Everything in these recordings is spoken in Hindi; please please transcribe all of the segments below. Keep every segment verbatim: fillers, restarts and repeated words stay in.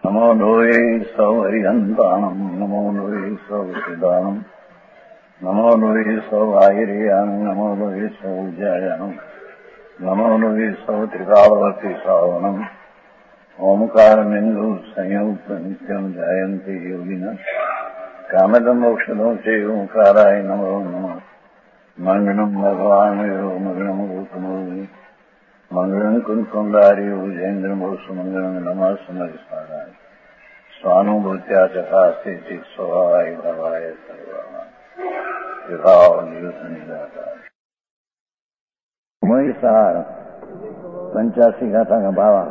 नमो लोये सौहरिहन्ताणम् नमो लोये सौहृदानम् नमो लोये सौभागिर्यानम् नमो लोये सौज्यायानम् नमो लोये सौत्रिकावती सावनम् ओंकारमिन्दु संयुक्त नित्यम् जायन्ति योगिनः कामदम् मोक्षदो च ओंकाराय नमो नमः मङ्गलम् भगवान् यो मङ्गलम् गौतमो मंगलम कुंकुंदारी उजेन्द्रमोसु मंगलम नमः समरिस्मराय स्वानुभूत्या चकास्ते चित स्वभावाय भवाय सर्वाभाव महिषार पंचासी गाथा का भावा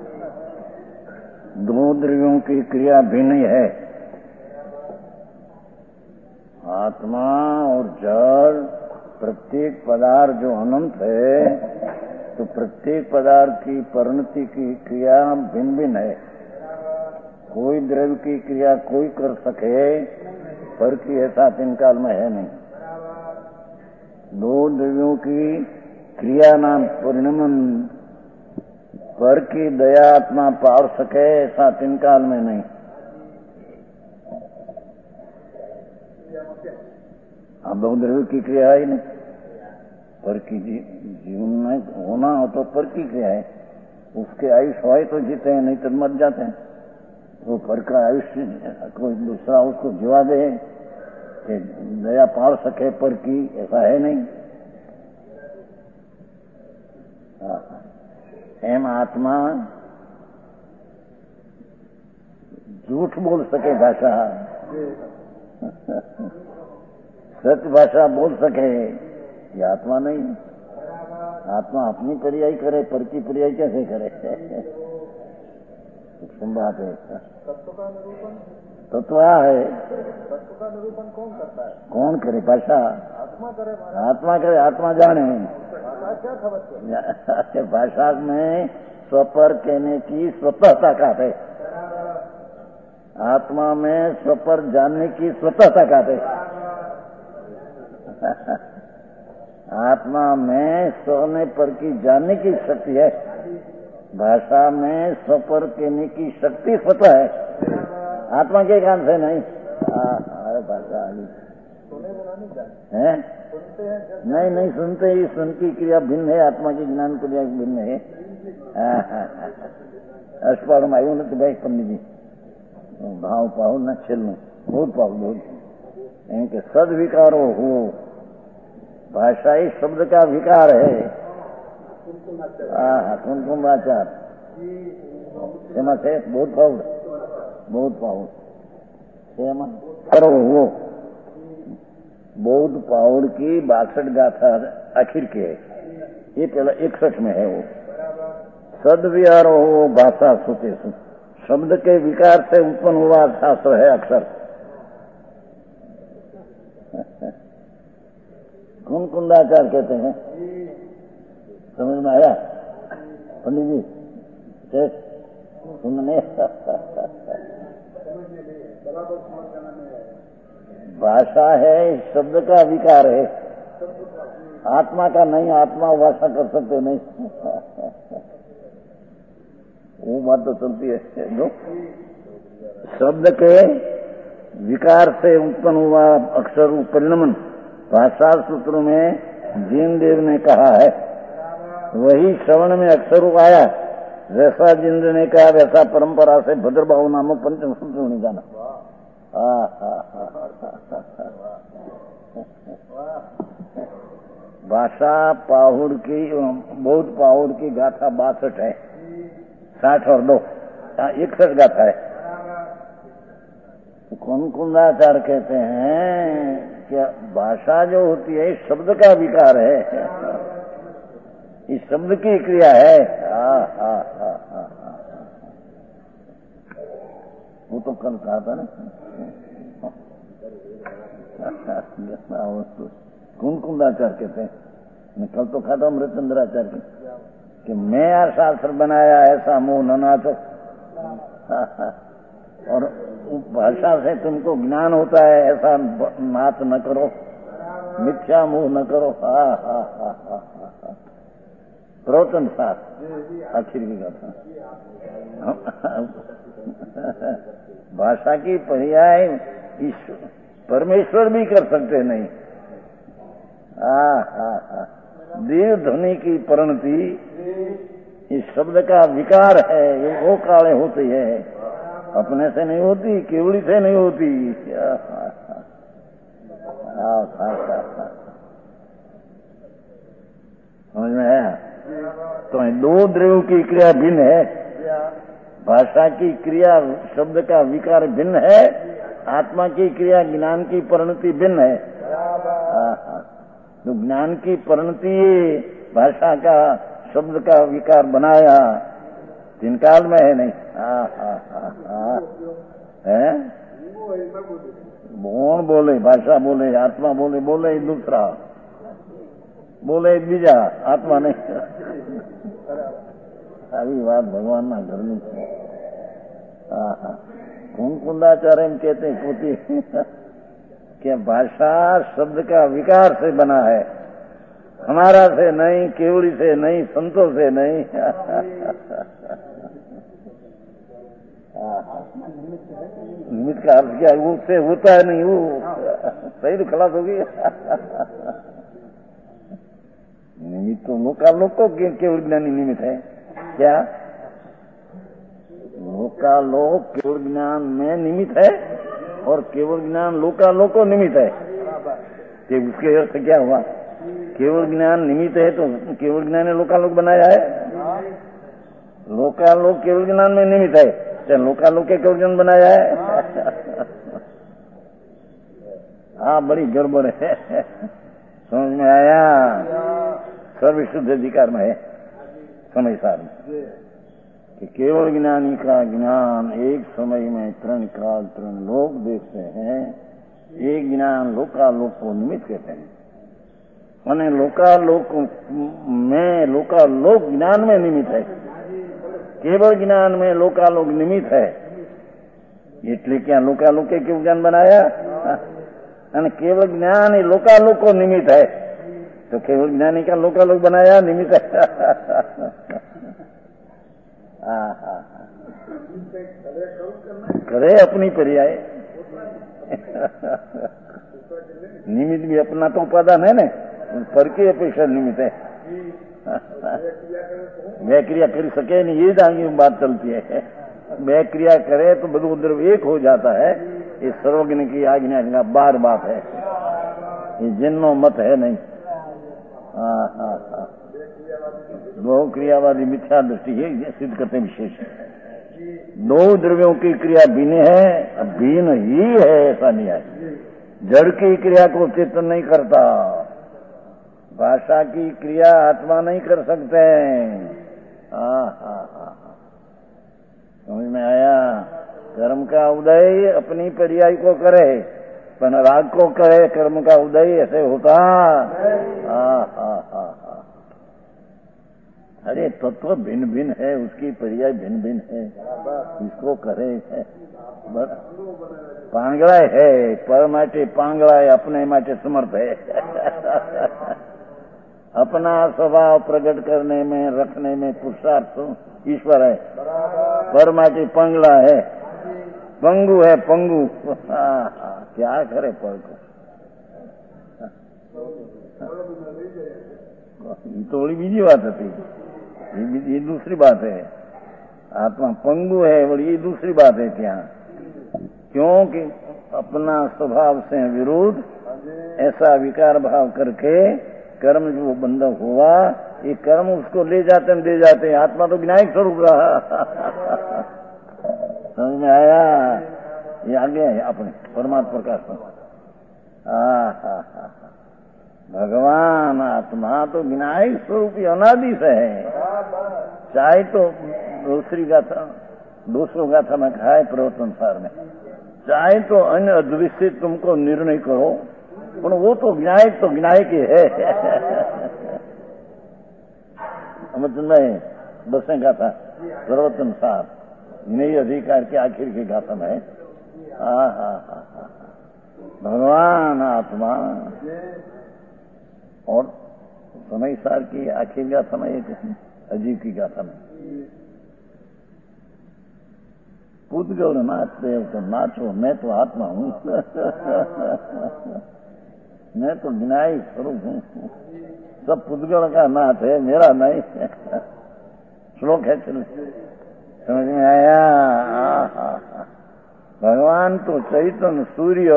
दो द्रव्यों की क्रिया भिन्न है, आत्मा और जड़। प्रत्येक पदार्थ जो अनंत है तो प्रत्येक पदार्थ की परिणति की क्रिया भिन्न भिन्न है। कोई द्रव्य की क्रिया कोई कर सके पर की ऐसा तीन काल में है नहीं। दो द्रव्यों की क्रिया नाम परिणमन पर की दया आत्मा पार सके ऐसा तीन काल में नहीं। अब दो द्रव्य की क्रिया ही नहीं, पर की जीवन में होना हो तो पर की क्रिया है। उसके आयुष हो तो जीते हैं, नहीं तो मर जाते हैं। वो पर का आयुष्य कोई दूसरा उसको जीवा दे कि दया पार सके पर की, ऐसा है नहीं। एम आत्मा झूठ बोल सके भाषा, सत्य भाषा बोल सके, ये आत्मा नहीं। आत्मा अपनी पर्याय करे, पर की पर्याय कैसे करे? सुन बात है। तत्व का निरूपण तत्व है, तत्व का निरूपण कौन करता है? कौन करे? भाषा आत्मा करे। आत्मा करे, आत्मा जाने। भाषा क्या खबर? भाषा में स्वपर कहने की स्वतः ताकत है, आत्मा में स्वपर जानने की स्वतः ताकत है। आत्मा में स्वने पर की जानने की शक्ति है, भाषा में स्वपर कहने की शक्ति स्वतः है, आत्मा के कान से नहीं। भाषा है नहीं नहीं सुनते ही, सुन की क्रिया भिन्न है, आत्मा की ज्ञान क्रिया भिन्न है। अष्टपाड़ में आयु नहीं भाई पंडित जी भाव पाओ न छेलू बहुत पाओ बहुत इनके सदविकारो हो। भाषा ही शब्द का विकार है। हाँ कुमकुमाचार सेमा से बहुत पाउड बहुत पाउड सेमा करो वो बौद्ध पाउड की बासठ गाथा आखिर के है, ये पहला इकसठ में है। वो सदविहार हो भाषा सुते सु शब्द के विकार से उत्पन्न हुआ शास्त्र है अक्षर। कौन कुंडाचार कहते हैं, समझ में आया पंडित जी? सुनने भाषा है शब्द का विकार है, आत्मा का नहीं। आत्मा भाषा कर सकते नहीं, वो बात तो चलती है। जो शब्द के विकार से उत्पन्न हुआ अक्षर परिणमन भाषा सूत्र में जीन देव ने कहा है, वही श्रवण में अक्षर आया। जैसा जिंद्र ने कहा वैसा परंपरा से भद्रबाहु नामक पंचम सूत्र नहीं जाना। भाषा पाहुड़ की बहुत पाहुड़ की गाथा बासठ है, साठ और दो इकसठ गाथा है। कौन कुंदाचार कहते हैं कि भाषा जो होती है शब्द का विकार है, इस शब्द की क्रिया है। हा हा हा हा वो तो कल कहा था ना। कौन कुंदाचार कहते हैं, मैं कल तो कहा था अमृतचंद्राचार्य की कि मैं यार शास्त्र बनाया ऐसा मुंह न नाचो। और भाषा से तुमको ज्ञान होता है ऐसा नाच न करो, मिथ्या मुंह न करो। हा हा हा हा प्रवचन साथ आखिर की गाथा। भाषा की पर्याय ईश्वर परमेश्वर भी कर सकते नहीं। हाँ हाँ हाँ, देव ध्वनि की परिणति इस शब्द का विकार है, ये वो काले होती है, अपने से नहीं होती, केवड़ी से नहीं होती। समझ में आया? तो दो द्रव्यों की क्रिया भिन्न है, भाषा की क्रिया शब्द का विकार भिन्न है, आत्मा की क्रिया ज्ञान की परिणति भिन्न है। तो ज्ञान की परिणति भाषा का शब्द का विकार बनाया, तीन काल में है नहीं। हाँ हाँ हाँ हाँ, है कौन बोले? भाषा बोले, आत्मा बोले, बोले दूसरा, बोले बीजा, आत्मा नहीं। આવી વાત ભગવાનના ઘરની છે। હા હા, कुंकुंदाचार्य कहते हैं पोती कि भाषा शब्द का विकार से बना है, हमारा से नहीं, केवड़ी से नहीं, संतों से नहीं। निमित्त का अर्थ क्या? उससे होता है नहीं, वो सही तो खलास होगी। निमित्त तो लोकालोक को केवल ज्ञानी निमित्त है क्या? लोकालोक केवल ज्ञान में निमित्त है और केवल ज्ञान लोकालोक को निमित्त है। कि उसके अर्थ क्या हुआ? केवल ज्ञान निमित्त है तो केवल ज्ञान ने लोकालोक बनाया है। लोकालोक केवल ज्ञान में निमित्त है, क्या लोकालोक के केवल ज्ञान बनाया है? हाँ, बड़ी गड़बड़ है। समझ में आया? सर्वशुद्ध अधिकार में है समय सार में कि केवल ज्ञानी का ज्ञान एक समय में तरण काल तरण लोक देखते हैं। एक ज्ञान लोकालोक को निमित्त कहते हैं, माने लोकालोक में लोकालोक ज्ञान में निमित्त है, केवल ज्ञान में लोकालोक निमित्त है। इसलिए क्या लोकालोक के क्यों ज्ञान बनाया? અને केवल ज्ञान ही लोकालोक को निमित्त है, तो केवल ज्ञानी का लोकालोक बनाया निमित्त है। करे अपनी पर्याय। निमित्त भी अपना तो उपादान है ना, पर की अपेक्षा निमित्त है। मैं क्रिया कर सके नहीं, ये जानी बात चलती है। मैं क्रिया करे तो બધું द्रव्य एक हो जाता है। ये सर्वज्ञ की आज्ञा का बार बात है, ये जिन्नो मत है नहीं। हाँ हाँ हाँ, दो क्रियावादी मिथ्या दृष्टि है, ये सिद्ध करते विशेष। दो द्रव्यों की क्रिया भिन्न है, भिन्न ही है ऐसा नहीं है। जड़ की क्रिया को चित्त नहीं करता, भाषा की क्रिया आत्मा नहीं कर सकते। हाँ हाँ हाँ, समझ में आया? कर्म का उदय अपनी पर्याय को करे, पर राग को करे कर्म का उदय, ऐसे होता? हाँ हाँ हाँ हाँ, अरे तत्व भिन्न भिन्न है, उसकी पर्याय भिन्न भिन्न है, इसको करे है बस। पांगड़ा है पर माटे पांगड़ा है, अपने माटे समर्थ है। अपना स्वभाव प्रकट करने में रखने में पुरुषार्थ ईश्वर है, पर माटे पंगड़ा है, पंगु है पंगु। हाँ हाँ, क्या करे पर को? तो बड़ी बीजी बात है, ये दूसरी बात है। आत्मा पंगु है, बड़ी ये दूसरी बात है। क्या? क्योंकि अपना स्वभाव से विरुद्ध ऐसा विकार भाव करके कर्म जो बंधक हुआ, ये कर्म उसको ले जाते हैं दे जाते हैं। आत्मा तो विनायक स्वरूप रहा। समझ में आया? ये आगे है अपने परमात्मा प्रकाश में। हाँ हाँ हाँ, भगवान आत्मा तो विनायक स्वरूप अनादि से है। चाहे तो दूसरी गाथा दो सौ गाथा में कहा है प्रवचन सार में, चाहे तो अन्य अद्वित से तुमको निर्णय करो, पर वो तो विनायक तो विनायक ही है। समझ में? बसें गाथा प्रवचन सार नई अधिकार के आखिर की गाथा में। हाँ हाँ हाँ हाँ, भगवान आत्मा और समय सार की आखिर गाथा में एक अजीब की गाथा में पूतगल नाचते हो तो नाचो, मैं तो आत्मा हूं मैं तो विनायी स्वरूप हूं, सब पूतगल का नाच है, मेरा नहीं। श्लोक है, चलो समझ में आया। भगवान तो चैतन्य सूर्य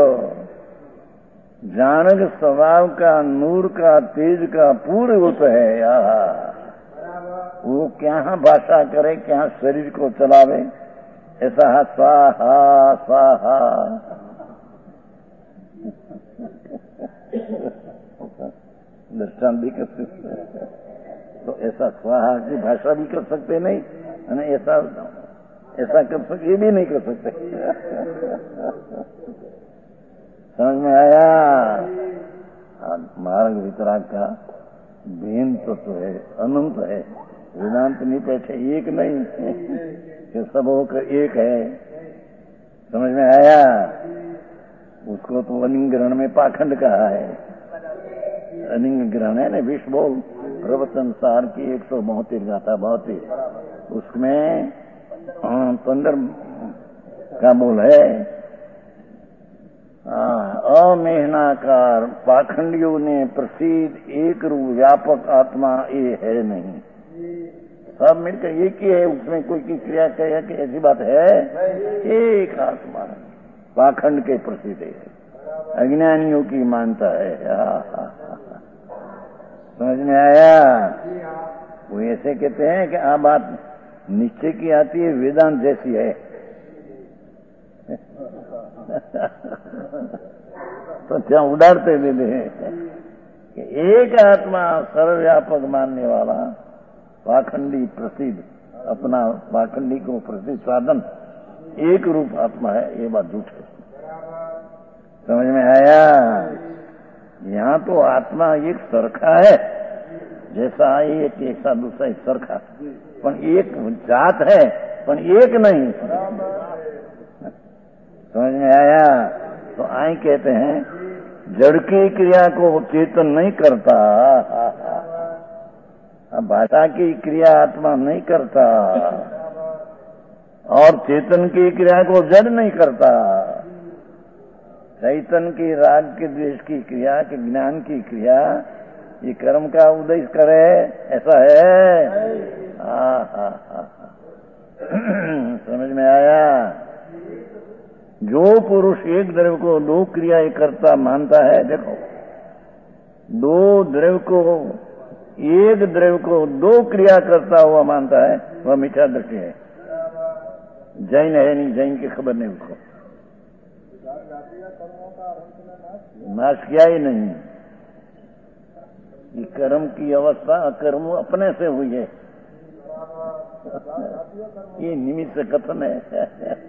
जानक स्वभाव का, नूर का, तेज का पूर्ण रूप है। वो क्या भाषा करे, क्या शरीर को चलावे, ऐसा स्वाहा स्वाहा दृष्टांत भी कर सकते, तो ऐसा स्वाहा की भाषा भी कर सकते नहीं, और ऐसा ऐसा कर सकते ये भी नहीं कर सकते। समझ में आया। मार्ग वितराग का भेद तो, तो है, अनंत है। वेदांत नहीं बैठे एक नहीं कि सब होकर एक है। समझ में आया। उसको तो अनिंग ग्रहण में पाखंड कहा है। अनिंग ग्रहण है ना, विश्व बोल प्रवचन सार की एक सौ बहत्तर गाथा बहत्तर, उसमें पंद्रह का बोल है। अमेहनाकार पाखंडियों ने प्रसिद्ध एक रूप व्यापक आत्मा ये है नहीं, सब मिलकर एक ही है, उसमें कोई की क्रिया कहे कि ऐसी बात है, एक आत्मा पाखंड के प्रसिद्ध है, अज्ञानियों की मानता है। समझ में आया। वो ऐसे कहते हैं कि आ बात निश्चय की आती है, वेदांत जैसी है। तो क्या उड़ाते देते हैं कि एक आत्मा सर्वव्यापक मानने वाला पाखंडी प्रसिद्ध, अपना पाखंडी को प्रसिद्ध साधन एक रूप आत्मा है, ये बात झूठ है। समझ में आया। यहाँ तो आत्मा एक सरखा है, जैसा एक ऐसा दूसरा एक सरखा, पर एक जात है, पर एक नहीं। समझ में आया। तो आई कहते हैं जड़ की क्रिया को चेतन नहीं करता, भाषा की क्रिया आत्मा नहीं करता, और चेतन की क्रिया को जड़ नहीं करता। चैतन की राग के द्वेष की क्रिया, के ज्ञान की क्रिया, ये कर्म का उदय करे, ऐसा है। हा हा हा समझ में आया। जो पुरुष एक द्रव्य को दो क्रियाएं करता मानता है, देखो दो द्रव्य को, एक द्रव्य को दो क्रिया करता हुआ मानता है, वह मिथ्या दृष्टि है। जैन है नहीं, जैन की खबर नहीं उसको, नाश किया ही नहीं। ये कर्म की अवस्था कर्म अपने से हुई है, ये निमित्त कथन है।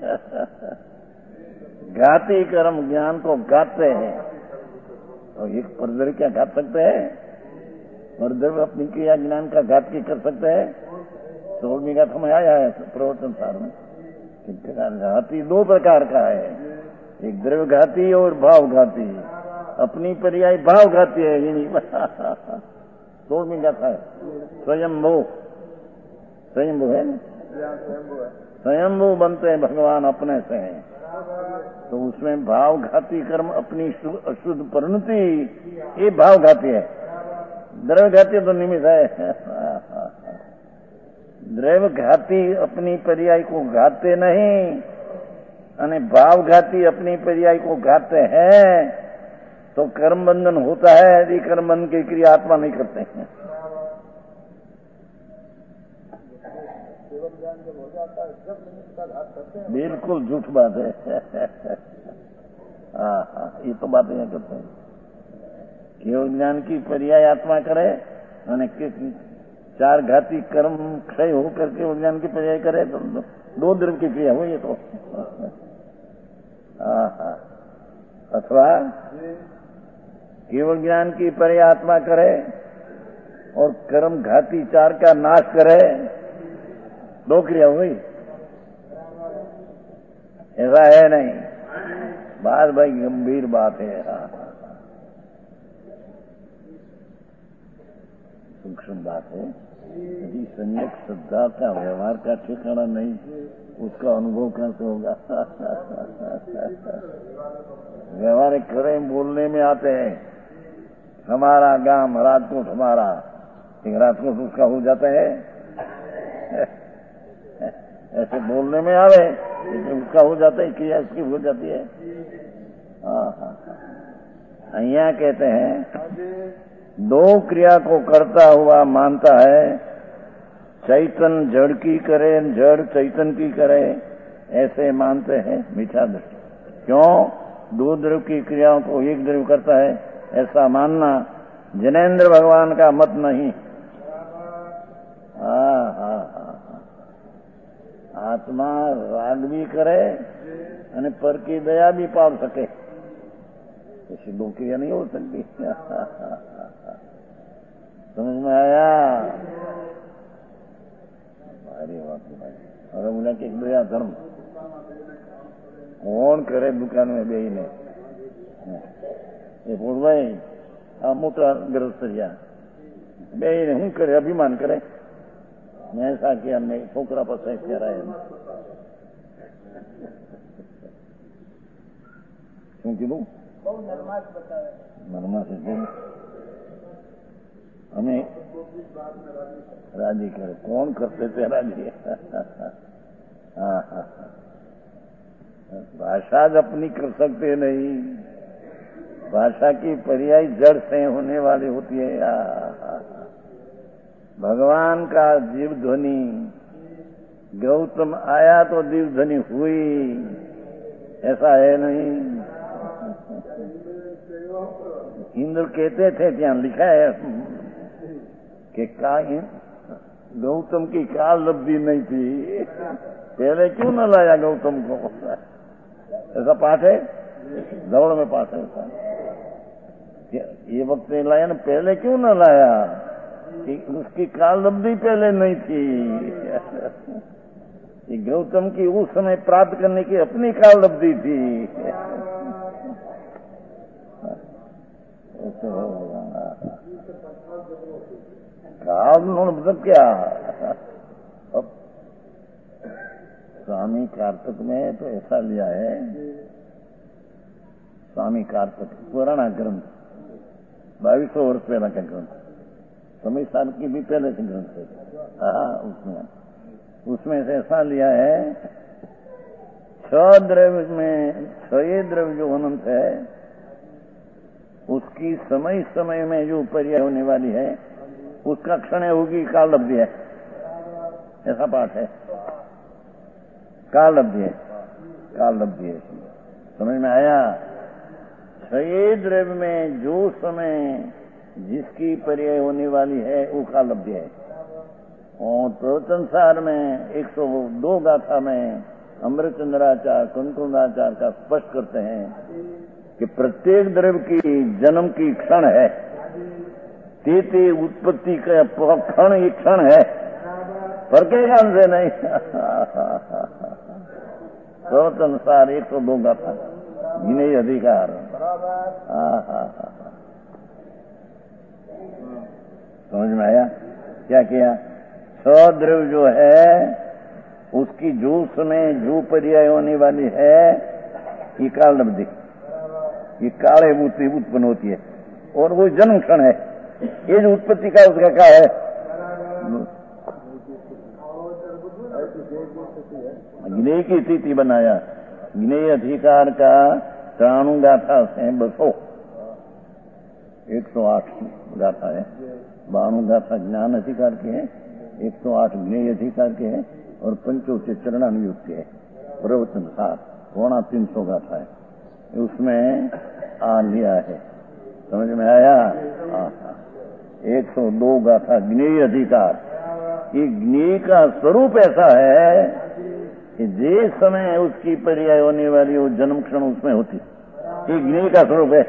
घाती कर्म ज्ञान को घातते हैं, तो एक परद्रव्य क्या घात सकते हैं? परद्रव्य अपनी क्रिया ज्ञान का घात की कर सकते हैं? सोलहवीं गाथा में आया है प्रवचन सार में। घाती दो प्रकार का है, एक द्रव्य घाती और भाव घाती। अपनी पर्याय भाव घाती है, ये नहीं सोलहवीं गाथा है। स्वयंभू, स्वयंभू है ना, स्वयंभू बनते हैं भगवान अपने से हैं, तो उसमें भाव घाती कर्म अपनी अशुद्ध परिणति, ये भाव घाती है। द्रव्य घाती तो निमित्त है। द्रव्य घाती अपनी पर्याय को घाते नहीं, અને भाव घाती अपनी पर्याय को घाते हैं, तो कर्म बंधन होता है। यदि कर्म बंधन की क्रिया आत्मा नहीं करते हैं। बिल्कुल झूठ बात है। हाँ हाँ, ये तो बातें यहाँ करते हैं। केवल ज्ञान की पर्याय आत्मा करे, અને चार घाती कर्म क्षय होकर केवल ज्ञान की पर्याय करे, तो दो द्रव्य की क्रिया हुई है। तो हाँ हाँ, अथवा केवल ज्ञान की पर्याय आत्मा करे और कर्म घाती चार का नाश करे, दो क्रिया हुई। ऐसा है नहीं, बात भाई गंभीर बात है। हाँ, सूक्ष्म बात है। यदि सम्यक श्रद्धा का व्यवहार का ठिकाना नहीं, उसका अनुभव कैसे होगा? व्यवहार करें बोलने में आते हैं, हमारा गांव राजकोट, हमारा एक राजकोट उसका हो जाता है, ऐसे बोलने में आवे लेकिन उसका हो जाता है, क्रिया इसकी हो जाती है। हाँ हाँ, यहाँ कहते हैं दो क्रिया को करता हुआ मानता है, चैतन जड़ की करे, जड़ चैतन की करे, ऐसे मानते हैं मिथ्या दृष्टि। क्यों? दो द्रव्य की क्रियाओं को एक द्रव्य करता है ऐसा मानना जिनेन्द्र भगवान का मत नहीं। हाँ हाँ हाँ, आत्मा राग भी करे અને पर की दया भी पाल सके, ऐसी दो क्रिया नहीं हो सकती। समझ में आया? अरे बात और बोला कि दया धर्म कौन करे दुकान में बेईने? ये बोल भाई आ मोटा गृहस्थरिया बेईने हूँ करे, अभिमान करे, मैं ऐसा किया नहीं, छोकरा पास कह रहा है શું કીધું? બહુ નરમાશ બતાવે. નરમાશ એટલે અમે राजी करे, कौन करते थे राजी? हाँ हाँ, भाषा अपनी कर सकते नहीं, भाषा की पर्याय जड़ से होने वाली होती है। भगवान का जीव ध्वनि, गौतम आया तो जीव ध्वनि हुई, ऐसा है नहीं। इंद्र कहते थे, ત્યાં लिखा है कि का गौतम की काल लब्धि नहीं थी, पहले क्यों न लाया गौतम को? ऐसा पाठ है, दौड़ में पाठ है ऐसा। ये वक्त नहीं लाया ना, पहले क्यों न लाया? कि उसकी काल लब्धि पहले नहीं थी। ये गौतम की उस समय प्राप्त करने की अपनी काल लब्धि थी। काल मतलब क्या? अब स्वामी कार्तिक में तो ऐसा लिया है, स्वामी कार्तिक पुराना ग्रंथ, बाईस सौ वर्ष पहला का ग्रंथ, समय साल की भी पहले से ग्रंथ है। हाँ, उसमें उसमें से ऐसा लिया है, छह द्रव्य में छह द्रव्य जो अनंत है, उसकी समय समय में जो पर्याय होने वाली है, उसका क्षण होगी काल लब्धि है। ऐसा पाठ है, काल लब्धि है, काल लब्धि है। समझ में आया? छह द्रव्य में जो समय जिसकी पर्याय होने वाली है वो काल लब्धि है। और प्रवचनसार में एक सौ दो गाथा में अमृतचंद्राचार्य कुंकुमाचार्य का स्पष्ट करते हैं कि प्रत्येक द्रव्य की जन्म की क्षण है, तेते उत्पत्ति का क्षण एक क्षण है, पर के ज्ञान से नहीं। प्रवचनसार एक सौ दो गाथा, गिने अधिकार। समझ में आया? क्या किया? छह द्रव्य जो है उसकी जो समय जो पर्याय होने वाली है, ये काल लब्धि, ये काले बुद्धि उत्पन्न होती है, और वो जन्म क्षण है। ये जो उत्पत्ति का उसका क्या है? ज्ञेय की स्थिति बनाया। ज्ञेय अधिकार का त्राणु गाथा से बसो एक सौ आठ गाथा है, बाणु गाथा ज्ञान अधिकार की है, एक सौ आठ ज्ञेय अधिकार के है, और पंचोचे चरणानुयुक्त है। प्रवचन सात पौना तीन सौ गाथा है, उसमें आ लिया है। समझ में आया? एक सौ दो गाथा ज्ञेय अधिकार। ये ज्ञेय का स्वरूप ऐसा है कि जिस समय उसकी पर्याय होने वाली वो जन्म क्षण उसमें होती, ये ज्ञेय का स्वरूप है।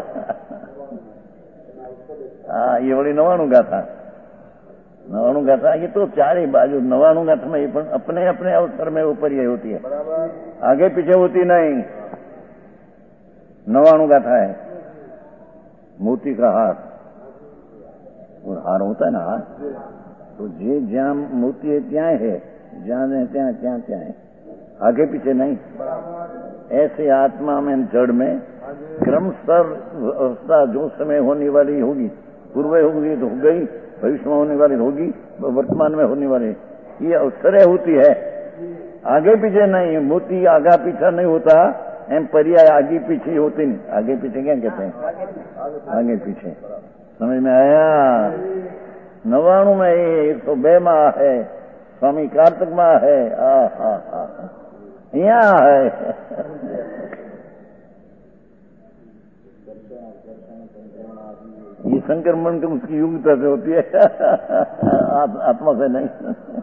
हाँ, ये बड़ी नवाणु गाथा, नवाणु गाथा ये तो चारे बाजू नवाणु गाथा में अपने अपने अवसर में वो पर्याय होती है, आगे पीछे होती नहीं। नवाणु गाथा है, मोती का हार, और हार होता है ना हार, तो जे ज्यां मोती है त्यां है, ज्यां है त्यां त्यां त्यां है, आगे पीछे नहीं। ऐसे आत्मा में जड़ में क्रमशः अवस्था जो समय होने वाली होगी, पूर्व होगी तो हो गई, भविष्य में होने वाली होगी, वर्तमान में होने वाली, ये अवसर होती है, आगे पीछे नहीं। मोती आगा पीछा नहीं होता, एम पर्याय आगे पीछे होती नहीं। आगे पीछे क्या कहते हैं? आगे पीछे। समझ में आया? नवाणु में एक सौ बे माह है, स्वामी कार्तिक माह है, आ हा हा यहाँ है। ये संक्रमण तो उसकी योग्यता से होती है, आत्मा से नहीं।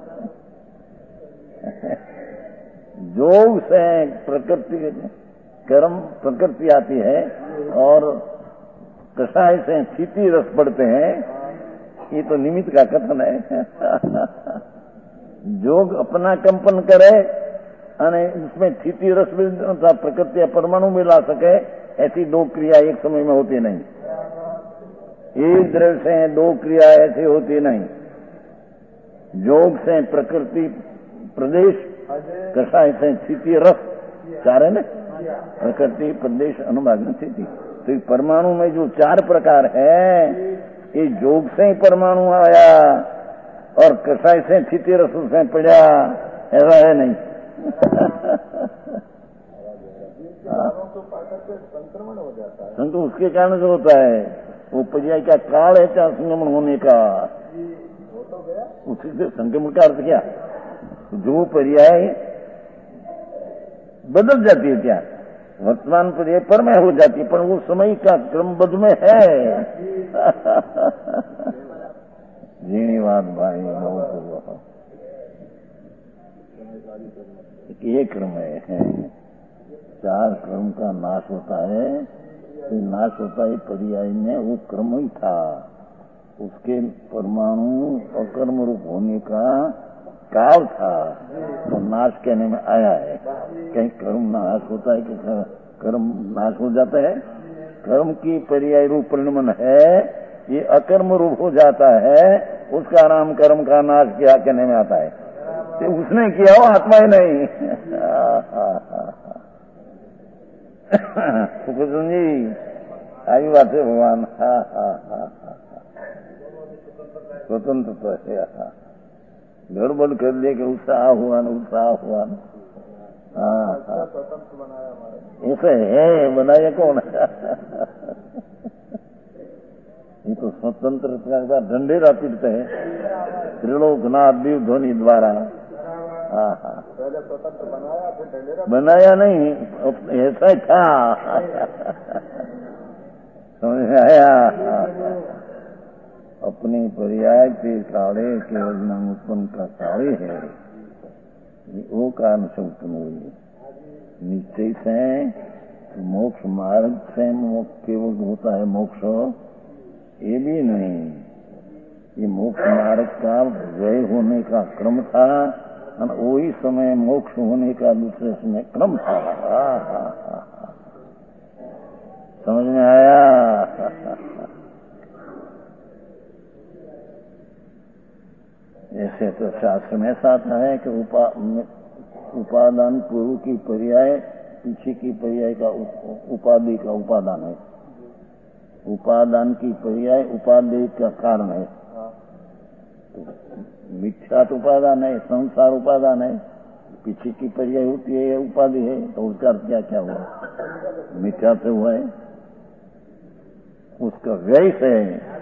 योग से प्रकृति कर्म प्रकृति आती है और कषाय से स्थिति रस पड़ते हैं, ये तो निमित्त का कथन है। योग अपना कंपन करे અને उसमें स्थिति रस भी प्रकृति परमाणु में ला सके, ऐसी दो क्रिया एक समय में होती नहीं। एक द्रव्य से दो क्रिया ऐसी होती नहीं। योग से प्रकृति प्रदेश, कषाय से स्थिति रस, चार है ना, प्रकृति प्रदेश अनुभाग स्थिति। तो परमाणु में जो चार प्रकार है, ये योग से ही परमाणु आया और कषाय से स्थिति रस उसमें पड़ा, ऐसा है नहीं। संक्रमण हो जाता है, संक्रमण उसके कारण से होता है, वो पर्याय का काल है क्या संक्रमण होने का, हो तो गया उसी से संक्रमण का अर्थ क्या, जो पर्याय बदल जाती है क्या, वर्तमान पर्याय पर में हो जाती है, पर वो समय का क्रमबद्ध में है। जीणीवाद भाई ये क्रम है, चार क्रम का नाश होता है, तो नाश होता है पर्याय में, वो क्रम ही था, उसके परमाणु अकर्म रूप होने का काल था, तो नाश कहने में आया है। कहीं कर्म नाश होता है कि कर्म नाश हो जाता है, कर्म की पर्याय रूप परिणमन है, ये अकर्म रूप हो जाता है, उसका नाम कर्म का नाश किया कहने में आता है। तो उसने किया हो, आत्मा ही नहीं। सुखचंद जी आई बात है भगवान, हा हा हा स्वतंत्र तो है, गड़बड़ कर दिया कि उत्साह हुआ न उत्साह हुआ न, हाँ हाँ स्वतंत्र बनाया हमारे, ऐसे है, बनाया कौन? ये तो स्वतंत्रता का ढंढेरा पीटते हैं, त्रिलोकनाथ दिव्य ध्वनि द्वारा। हाँ हाँ, पहले स्वतंत्र बनाया, फिर ढंढेरा बनाया नहीं, ऐसा था। समझ में आया? अपनी पर्याय के काले के वजन उत्पन्न का काले है, ये वो कारण से उत्पन्न हुई। निश्चय से मोक्ष मार्ग से मोक्ष केवल होता है मोक्ष, ये भी नहीं, ये मोक्ष मार्ग का व्यय होने का क्रम था, और वही समय मोक्ष होने का दूसरे समय क्रम था। आ, आ, आ, आ। समझ में आया? ऐसे तो शास्त्र में ऐसा आता है कि उपा, उपादान पूर्व की पर्याय पीछे की पर्याय का उपाधि का उपादान है, उपादान की पर्याय उपादेय का कारण है। मिथ्यात उपादान है, संसार उपादान है, पीछे की पर्याय होती है, उपाधि है, तो उसका अर्थ क्या क्या हुआ? मिथ्या से हुआ है, उसका व्यय से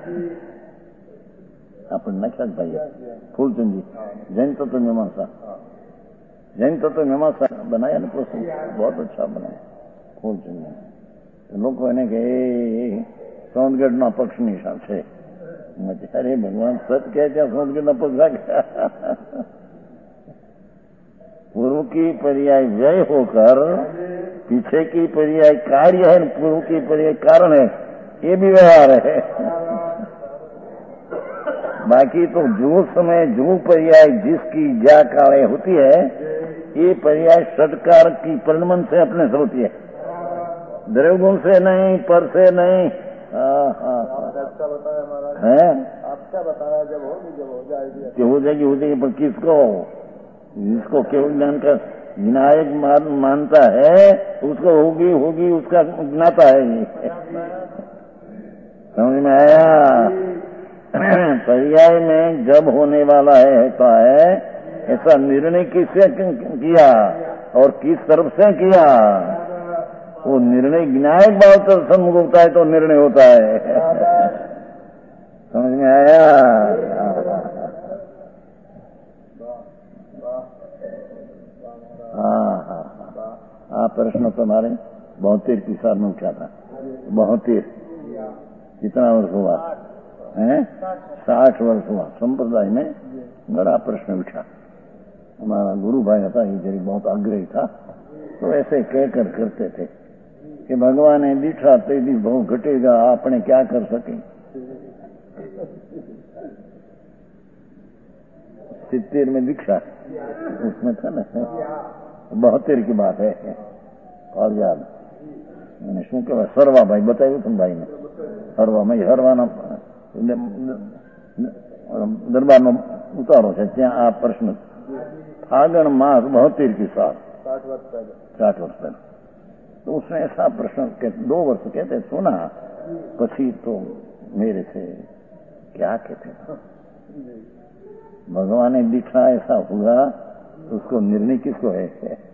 अपन नक्शा भाई फूलचंद जी जैन तत्व मीमांसा, जैन तत्व मीमांसा बनाया ना प्रश्न, बहुत अच्छा बनाया फूलचंद ने। लोग ने कहे सोनगढ़ ना पक्ष निशान છે, अरे भगवान सच कह क्या सोनगढ़ ना पक्ष? पूर्व की पर्याय व्यय होकर पीछे की पर्याय कार्य है, पूर्व की पर्याय कारण है, ये भी व्यवहार है। बाकी तो जो समय जो पर्याय जिसकी ज्या काले होती है, ये पर्याय षटकार की परिणमन से अपने से होती है, द्रव्यगुण से नहीं, पर से नहीं। हाँ हाँ अच्छा बताया महाराज, है आपका कि हो जाएगी हो जाएगी, पर किसको? जिसको केवल ज्ञान का विनायक मान, मानता है उसको होगी होगी उसका ज्ञाता है ये। समझ में आया? पर्याय में जब होने वाला है होता है, ऐसा निर्णय किससे किया और किस तरफ से किया? वो निर्णय विनायक भाव तो सम्मुख होता है तो निर्णय होता है। समझ में आया? हाँ हाँ हाँ, प्रश्न तुम्हारे बहत्तर की साल में उठा था। बहत्तर कितना वर्ष हुआ है? साठ वर्ष हुआ। संप्रदाय में बड़ा प्रश्न उठा। हमारा गुरु भाई था, ये जरी बहुत आग्रही था, तो ऐसे कहकर करते थे कि भगवान ने दीठा तो भी बहुत घटेगा, आपने क्या कर सके। सित्तेर में दीक्षा उसमें था ना, बहत्तर की बात है। और याद मैंने શું કહેવાય સરવા ભાઈ બતાવ્યું હતું ભાઈને, સરવા માં હરવાના દરબારનો ઉતારો છે ત્યાં આ પ્રશ્ન फागण मास बहत्तर की साल साठ वर्ष पहले साठ वर्ष पहले तो उसने ऐसा प्रश्न के दो वर्ष कहते सुना, पछी तो मेरे से क्या कहते भगवान ने दिखा ऐसा होगा, उसको निर्णय किसको है?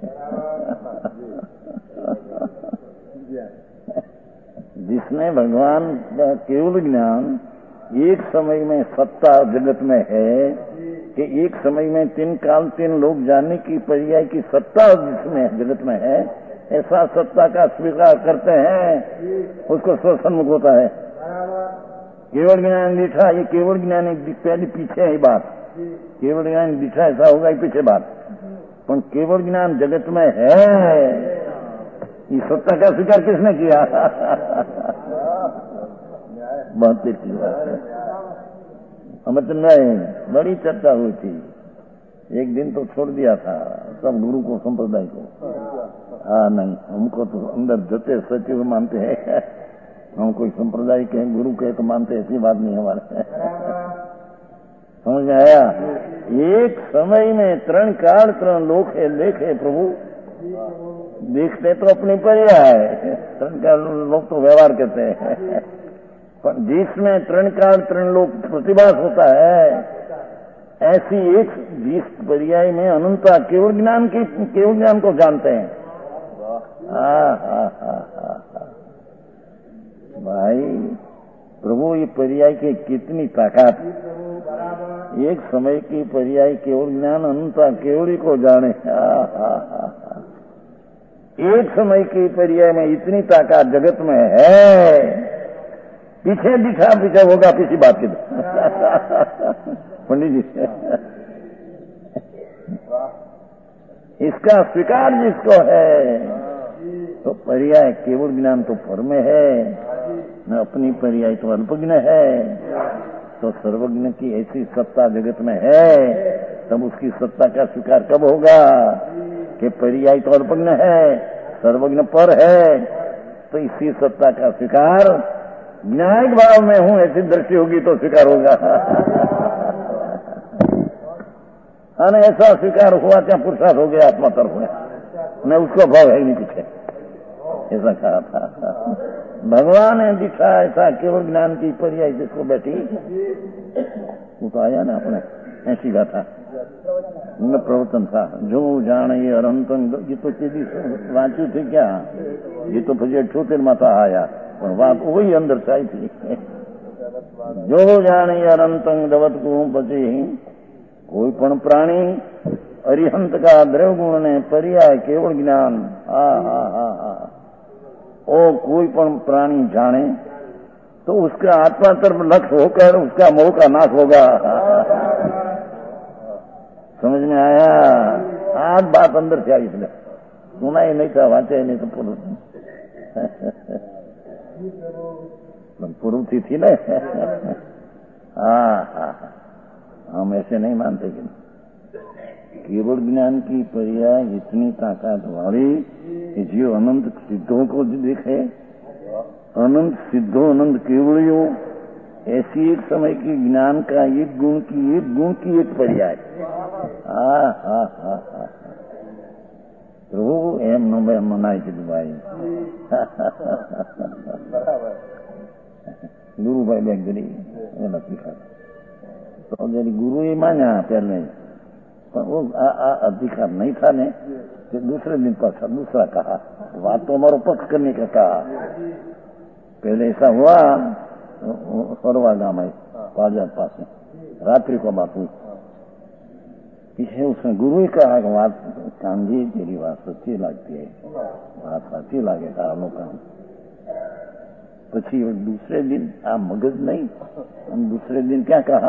जिसने भगवान का केवल ज्ञान एक समय में सत्ता जगत में है कि एक समय में तीन काल तीन लोग जानने की पर्याय की सत्ता जिसमें जगत में है, ऐसा सत्ता का स्वीकार करते हैं, उसको स्वसन्मुख होता है। केवल ज्ञान दिखा, ये केवल ज्ञान एक पहले पीछे है बात, केवल ज्ञान दिखा ऐसा होगा ये पीछे बात, पर केवल ज्ञान जगत में है, ये सत्ता का स्वीकार किसने किया? बहुत अच्छी बात है। समझ में बड़ी चर्चा हुई थी, एक दिन तो छोड़ दिया था सब गुरु को संप्रदाय को। हाँ नहीं, हमको तो अंदर जते सचिव मानते हैं, हम कोई संप्रदाय के गुरु के तो मानते, ऐसी बात नहीं हमारे। समझ में आया? एक समय में त्रण काल त्रण लोक है, देखे प्रभु देखते तो अपनी पर्याय है, त्रण काल लोग तो व्यवहार करते हैं, पर जिसमें त्रण काल त्रण लोक प्रतिभास होता है, ऐसी एक जिस पर्याय में अनंता केवल ज्ञान की केवल ज्ञान को जानते हैं। हाँ हाँ हाँ हाँ भाई प्रभु, ये पर्याय की कितनी ताकत, एक समय की पर्याय केवल ज्ञान अनंता केवल को जाने। हाँ हाँ हाँ, एक समय की पर्याय में इतनी ताकत जगत में है, पीछे दिखा पीछे होगा किसी बात की। पंडित जी, इसका स्वीकार जिसको है तो पर्याय केवल ज्ञान तो पर में है, न अपनी पर्याय तो अल्पज्ञ है, तो सर्वज्ञ की ऐसी सत्ता जगत में है, तब उसकी सत्ता का स्वीकार कब होगा कि पर्याय तो अल्पज्ञ है, सर्वज्ञ पर है, तो इसी सत्ता का स्वीकार न्यायिक भाव में हूं ऐसी दृष्टि होगी तो स्वीकार होगा। हाँ, ऐसा स्वीकार हुआ क्या पुरुषार्थ हो गया आत्मा तरफ में, मैं उसका भाव है ही नहीं पीछे, ऐसा कहा था भगवान ने दिखा। ऐसा केवल ज्ञान की पर्याय जिसको बैठी वो तो आया ना अपने, ऐसी गाथा न प्रवचन था जो जाने ये अनंतन, ये तो चीज वांचू थी क्या, ये तो फिर अठोतेर माता आया, पर बात वही अंदर से आई थी। जो जाने अनंतंग दवत को बचे, कोई पण प्राणी अरिहंत का द्रव गुण ने पर्याय केवल ज्ञान। हा हा हा हा, ओ कोई पण प्राणी जाने तो उसका आत्मा तरफ लक्ष्य होकर उसका मोह का नाश होगा। समझ में आया? आज बात अंदर से आई, इसलिए सुना ही नहीं था, वाचा ही नहीं तो पूर्व पूर्व थी थी ना। हाँ हाँ, हम ऐसे नहीं मानते कि केवल ज्ञान की पर्याय इतनी ताकत वाली कि जो अनंत सिद्धों को देखे, अनंत सिद्धों अनंत केवलियों ऐसी एक समय की ज्ञान का एक गुण की एक गुण की एक पर्याय। हा हा हा हा प्रभु एम नो मैं मनाई कीधું भाई। गुरु भाई बेगरी એ નથી ખાતા તો જયારે ગુરુ એ માન્યા પહેલે પણ वो अधिकार नहीं था ने कि दूसरे दिन पासा दूसरा कहा। बात तो हमारा पक्ष करने का कहा। पहले ऐसा हुआ फरवा गांव है पाजा पास में रात्रि को बात हुई। पीछे उसने गुरु ही कहा कि बात कांजी तेरी बात सच्ची लगती है, बात साची लागे था लोग। પછી दूसरे दिन आ मगज नहीं, हम दूसरे दिन क्या कहा,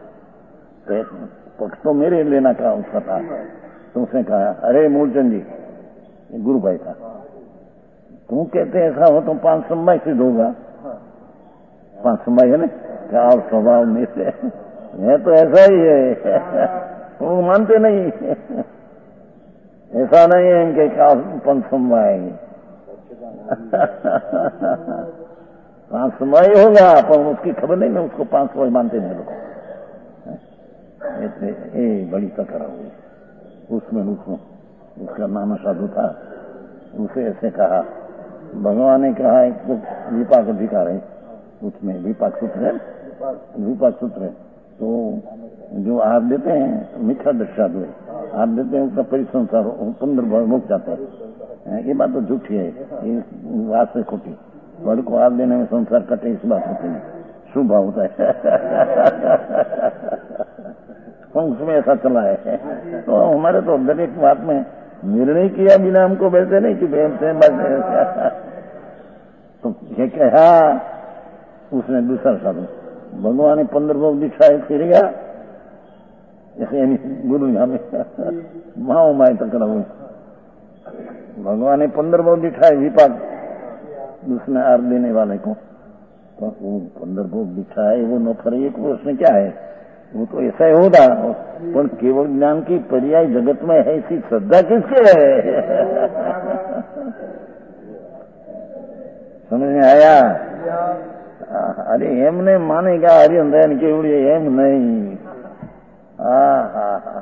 पक्ष तो मेरे लेना का उसका था। तो उसने कहा अरे मूलचंद जी, गुरु भाई था, तुम कहते ऐसा हो तो पांच समय सिद्ध होगा। पांच समय है ना क्या स्वभाव में से है तो ऐसा ही है। वो मानते नहीं, ऐसा नहीं है इनके क्या पंच समय आएंगे। पांच समय होगा पर उसकी खबर नहीं, मैं उसको पांच समय मानते नहीं लोग। ए बड़ी तकरार हुई उसमें उसमें उसका नाम साधु था। उसे ऐसे कहा, भगवान ने कहा एक तो विपाक अधिकार है, उसमें विपाक सूत्र है, विपाक सूत्र है। तो जो आप देते हैं मिथ्या दृष्टा दो आप देते हैं उसका परिसंसार पंद्रह मुक्त जाता है। ये बात तो झूठी है, ये बात से खोटी। बड़ को आप देने में संसार कटे इस बात होती नहीं, शुभ होता है। उसमें ऐसा चला है। तो हमारे तो दरेक बात में निर्णय किया बिना हमको वैसे नहीं कि से तो ये कहा उसने दूसरा साधु भगवान ने पंद्रह भोग दिखाए फिर गया ऐसे गुरु हमें माओ माए तकड़ा हुई। भगवान ने पंद्रह भोग दिखाए विपाक उसने आर देने वाले को, तो वो पंद्रह भोग दिखाए वो न फरे एक उसमें क्या है, वो तो ऐसा ही होगा। पर केवल ज्ञान की पर्याय जगत में है, ऐसी श्रद्धा किसके है? समझ में आया? अरे एम ने मानेगा हरिहंदन केवड़ी एम नहीं। हा हा हा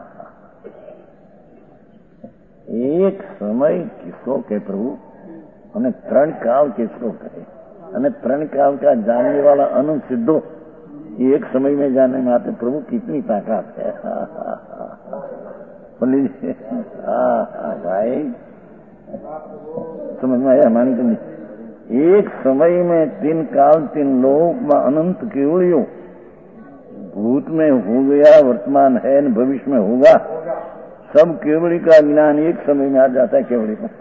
एक समय किसको कहे प्रभु, અને ત્રણ કાળ किसको कहे, અને ત્રણ काल का जानने वाला अनंत सिद्धो एक समय में जाने में आते प्रभु कितनी ताकत है। भाई समझ में आया? मानी तो नहीं। एक समय में तीन काल तीन लोक में अनंत केवड़ियों भूत में हो गया, वर्तमान है न भविष्य में होगा, सब केवड़ी का ज्ञान एक समय में आ जाता है केवड़ी को।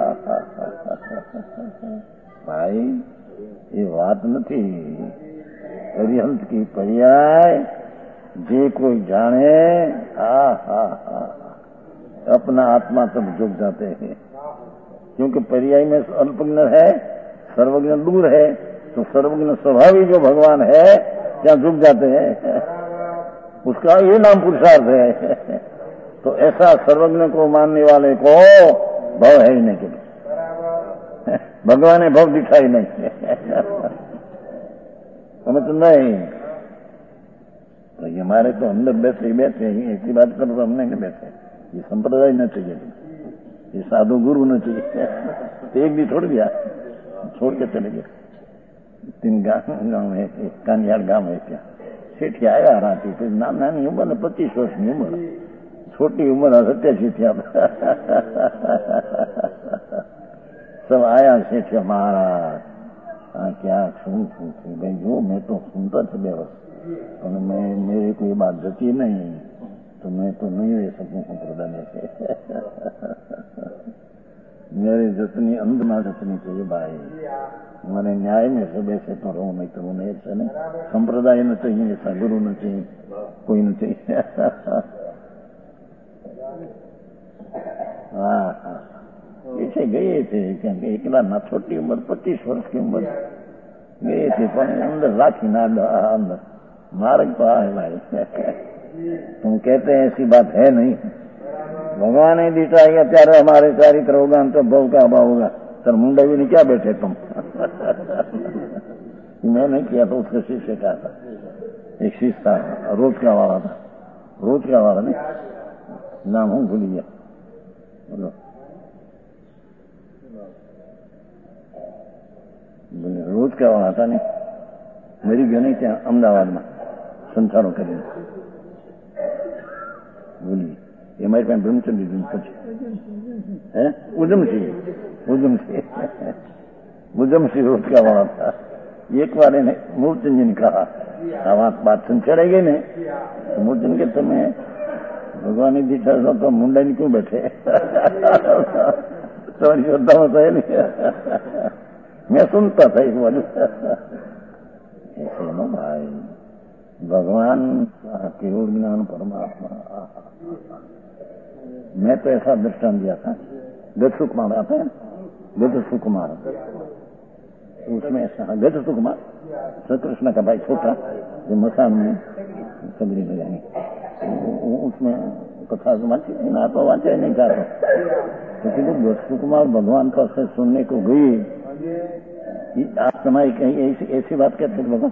भाई ये बात नहीं, अरिहंत की पर्याय जे कोई जाने हा हा हा अपना आत्मा तब झुक जाते हैं। क्योंकि पर्याय में अल्पज्ञ है, सर्वज्ञ दूर है, तो सर्वज्ञ स्वभावी जो भगवान है क्या झुक जाते हैं, उसका ये नाम पुरुषार्थ है। तो ऐसा सर्वज्ञ को मानने वाले को भव है ही नहीं, के भगवान ने भव दिखाई नहीं। समझ नहीं? तो ये हमारे तो अंदर बैठे ही बैठे ही ऐसी बात करो तो हमने नहीं बैठे। ये संप्रदाय न चाहिए, ये साधु गुरु न चाहिए। तो एक भी छोड़ दिया, छोड़ के चले गए। तीन गांव में कानियाड़ गांव है क्या सेठी आया राती, फिर नाम नानी उम्र ने पच्चीस वर्ष की उम्र, छोटी उम्र सत्यासी थी। अब सब आया सेठ महाराज, हाँ क्या सुन सुन भाई जो मैं तो सुनता था बेवस, और मैं मेरी कोई बात जती नहीं, तो मैं तो नहीं रह सकूं संप्रदाय से। मेरी जतनी अंध ना जतनी चाहिए भाई, मैंने न्याय में सब ऐसे तो रहूं, नहीं तो नहीं ऐसा नहीं। संप्रदाय न चाहिए, ऐसा गुरु न चाहिए, कोई न चाहिए। हाँ हाँ ऐसे गए थे एकला ना, छोटी उम्र पच्चीस वर्ष की उम्र गए थे, पर अंदर राखी ना अंदर मार्ग तो है भाई। तुम कहते हैं ऐसी बात है नहीं, भगवान ने दिखाएगा प्यारे हमारे चारित्र होगा तो भव का अभाव होगा। सर मुंडा भी नहीं क्या बैठे तुम। मैं नहीं किया तो उसके शिष्य का था, एक शिष्य था, रोज का वाला था, रोज का वाला नहीं, नाम हूँ भूल गया, बोलो रोज का वाला था नहीं, मेरी गयो नहीं ત્યાં અમદાવાદ में સંસારો કરીને ભૂલી એ મારી પાસે બ્રહ્મચંદ દીધું પછી હે ઉધમસિંહ ઉધમસિંહ ઉધમસિંહ रोज का वाला था। एक बार ने मूर्तिन जी ने कहा, बात बात सुन चढ़े गई ने तो मूर्तिन के तुम्हें भगवान की दीक्षा हो तो मुंडा नहीं क्यों बैठे तुम्हारी श्रद्धा में है नहीं। मैं सुनता था इस बार ऐसे नो भाई, भगवान केवल ज्ञान परमात्मा। मैं तो ऐसा दृष्टांत दिया था, गजसु कुमार आता है, गजसु कुमार, उसमें ऐसा गजसु कुमार श्री कृष्ण का भाई छोटा जो मसान में सगरी हो जाएंगे, उसमें कथा वांची ना तो वांचे नहीं चाहता, क्योंकि तो गजसु कुमार भगवान का से सुनने को गई, आप तुम्हारी कहीं ऐसी ऐसी बात कहते बाबा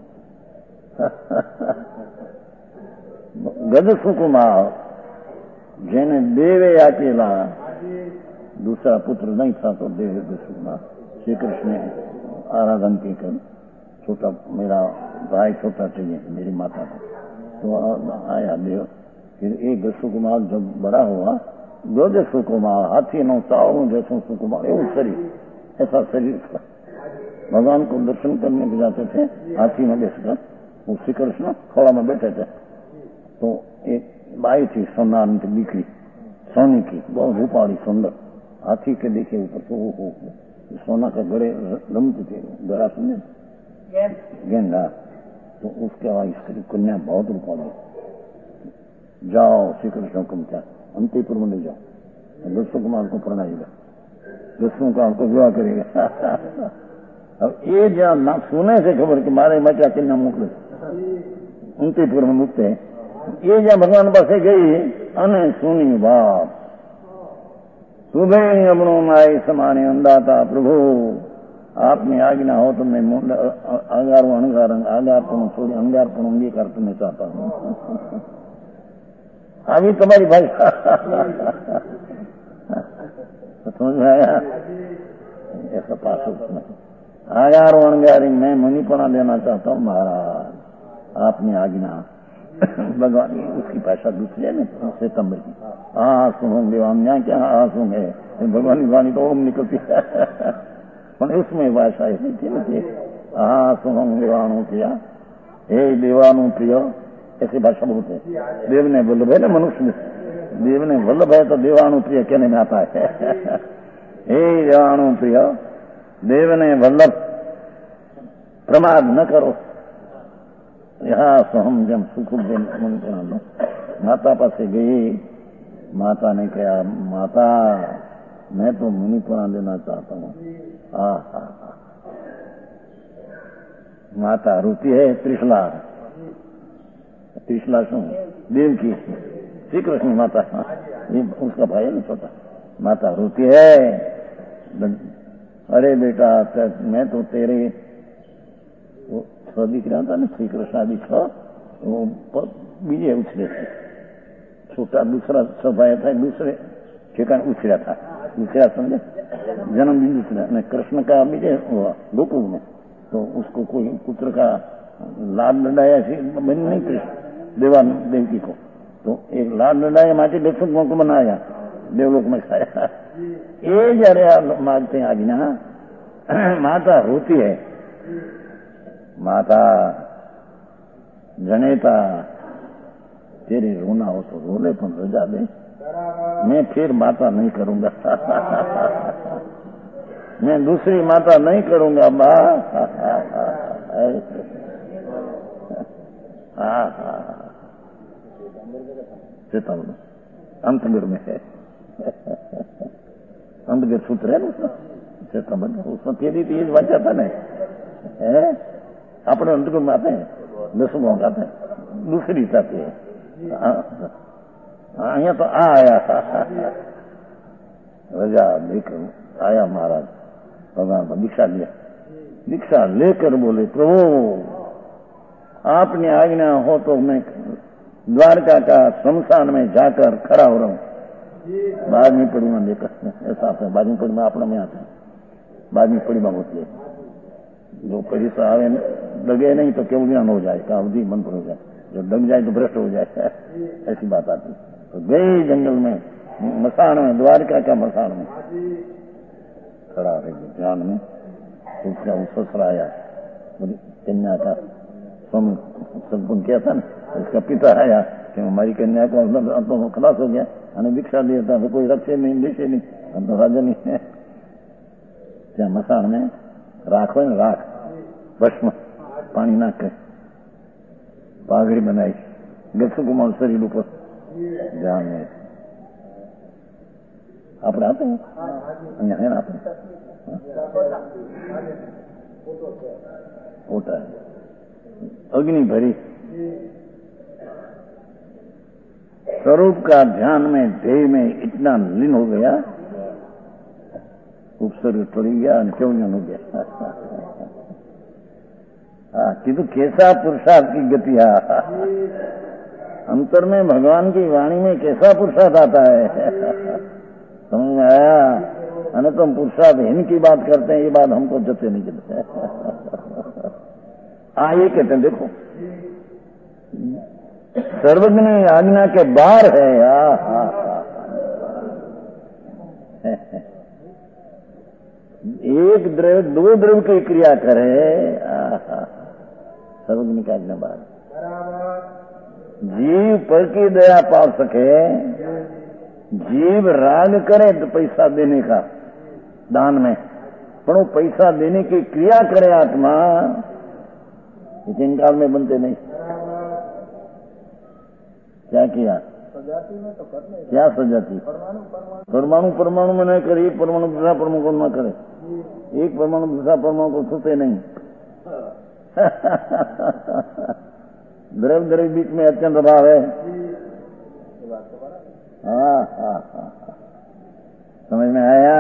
गजसु कुमार જેને દેવે આપેલા दूसरा पुत्र नहीं था तो देव गजसुकुमार श्री कृष्ण ने आराधन की कर, छोटा मेरा भाई छोटा चाहिए मेरी माता को, तो आया देव। फिर एक गजसुकुमार जब बड़ा हुआ, दो गजसुकुमार हाथी नो चावल जैसो सुकुमार एवं शरीर, ऐसा शरीर था। भगवान को दर्शन करने के जाते थे हाथी में बैठकर, वो श्री कृष्ण खोला में बैठे थे, तो एक बाई थी सोनार की दीकरी सोनी की, बहुत रूपाड़ी सुंदर, हाथी के देखे ऊपर तो वो सोना का गड़े रमती थी, गड़ा सुने गेंदा, तो उसके बाद इसकी कन्या बहुत रूपाड़ी, जाओ श्री कृष्ण को क्या अंतिपुर में ले जाओ, गजसु कुमार को प्रणाएगा, गजसु कुमार को विवाह करेगा। अब ये जहाँ ना सुने से खबर कि मारे मचा कन्या मोकले अंतिपुर में मुकते, ये जहाँ भगवान पासे गई अने सुनी बात सुबह अपनो नाई समाने अंदाता प्रभु आपने आज्ञा हो तो मैं आगार अणगार आगार पण छोड़ी अंगार पण अंगीकार तुम्हें चाहता हूँ। अभी तुम्हारी भाषा समझ में आया, ऐसा पास आगार अणगारी मैं मुनिपना लेना चाहता हूँ महाराज, आपने आज्ञा। भगवान उसकी भाषा दूसरी है ना सितंबर की, हाँ सुनो देवान यहाँ क्या हाँ सुने भगवान की वाणी तो ओम निकलती है, उसमें भाषा ऐसी थी ना, हाँ सुनो देवानु किया हे देवानु प्रिय, ऐसी भाषा बहुत है। देव ने वल्लभ है ना मनुष्य में, देव ने वल्लभ है तो देवानु प्रिय कहने में आता है। हे देवानु प्रिय, देव ने वल्लभ, प्रमाद न करो, यहाँ सोहम जम सुख माता पास गई, माता ने कहा माता मैं तो मुनिपना लेना चाहता हूँ। माता रोती है, त्रिशला त्रिशला शू देव की श्री कृष्ण माता, ये उसका भाई है ना छोटा, माता रोती है, अरे बेटा मैं तो तेरे દીકરા હતા ને શ્રી કૃષ્ણ આદિ છ બીજે ઉછરે છે, छोटा दूसरा सभाया था, दूसरे ठिकाने उछरा था, उछरा समझे जन्म भी दूसरा, कृष्ण का बीजे हुआ गोकुल में, तो उसको कोई पुत्र का लाड लड़ाया बन नहीं कृष्ण देवान देवकी को, तो एक लाड लड़ाया माटे दक्षिण को बनाया, देवलोक में खाया। ये जरे मांगते हैं आज्ञा, माता होती है, माता जनेता तेरी रोना हो तो रोले पर रजा दे, मैं फिर माता नहीं करूंगा मैं दूसरी माता नहीं करूंगा बा सितंबर अंतगिर में है अंतगिर सूत्र है ना उसमें, सितंबर उसमें तेरी तेज वाचा था ना, अपने अंतगिर में आते हैं दसों आते हैं, दूसरी चाहती है यहाँ तो आया रजा देख आया महाराज भगवान को दीक्षा लिया, दीक्षा लेकर बोले, प्रभु आपने आज्ञा हो तो मैं द्वारका का शमशान में जाकर खड़ा हो रहा हूं। बारहवीं पड़ी में लेकर ऐसा आता है, बारहवीं पड़ी में अपना में आता है, बारहवीं पड़ी में होती है। जो परीक्षा आवे लगे नहीं तो केवल ज्ञान हो जाए, का अवधि मंत्र हो जाए, जब लग जाए तो भ्रष्ट हो जाए, ऐसी बात आती। तो गए जंगल में, मसान में, द्वारका का मसान में खड़ा रहे ध्यान में। उसका वो ससुरा आया, कन्या का स्वामी सदगुण किया था ना, उसका पिता आया कि हमारी कन्या को तो खलास हो गया, हमें दीक्षा दिया था, तो कोई रखे नहीं, देखे नहीं, हम तो राजा नहीं है। क्या मसान में राख हो ना, राख भस्म पानी नाख कर पागड़ी बनाई, गसु कुमार शरीर ऊपर ध्यान में આપણે આપે અહીંયા હે આપે होता है अग्नि भरी स्वरूप का ध्यान में ध्येय में इतना लीन हो गया, उपसर्ग टूट गया, क्यों हो गया। हाँ किंतु कैसा पुरुषार्थ की गति है, अंतर में भगवान की वाणी में कैसा पुरुषार्थ आता है, समझ में आया। अने तो हम पुरुषार्थ हिन की बात करते हैं, ये बात हमको जते नहीं जते। हाँ ये कहते हैं, देखो सर्वज्ञ आज्ञा के बाहर है। हाँ हाँ एक द्रव्य दो द्रव्य की क्रिया करे, सर्वज्ञ की आज्ञा बाहर। जीव पर की दया पा सके, जीव राग करे तो पैसा देने का दान में, पर वो पैसा देने की क्रिया करे आत्मा, इस काल में बनते नहीं। क्या किया सजाती में तो करने, क्या सजाती, परमाणु परमाणु में नहीं करे, एक परमाणु दूसरा परमाणु को न करे, एक परमाणु दूसरा परमाणु को छूते नहीं। द्रव्य द्रव्य बीच में अत्यंत अभाव है। हाँ हाँ हाँ समझ में आया।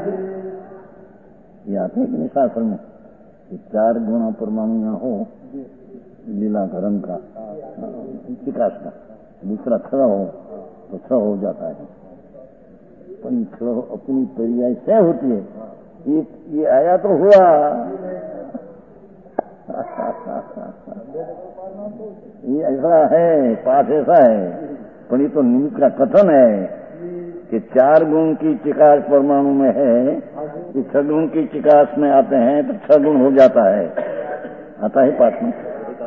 ये आते हैं कि नहीं शास्त्र में, चार गुणा परमाणु यहाँ हो, लीला धर्म का, विकास का, दूसरा छह हो तो छह हो जाता है, पर छह अपनी पर्याय से होती है। ये ये आया तो हुआ। ये ऐसा है, पाठ ऐसा है, पर ये तो निमित्त का कथन है कि चार गुण की चिकास परमाणु में है, कि छह गुण की चिकास में आते हैं तो छह गुण हो जाता है, आता है पाठ में।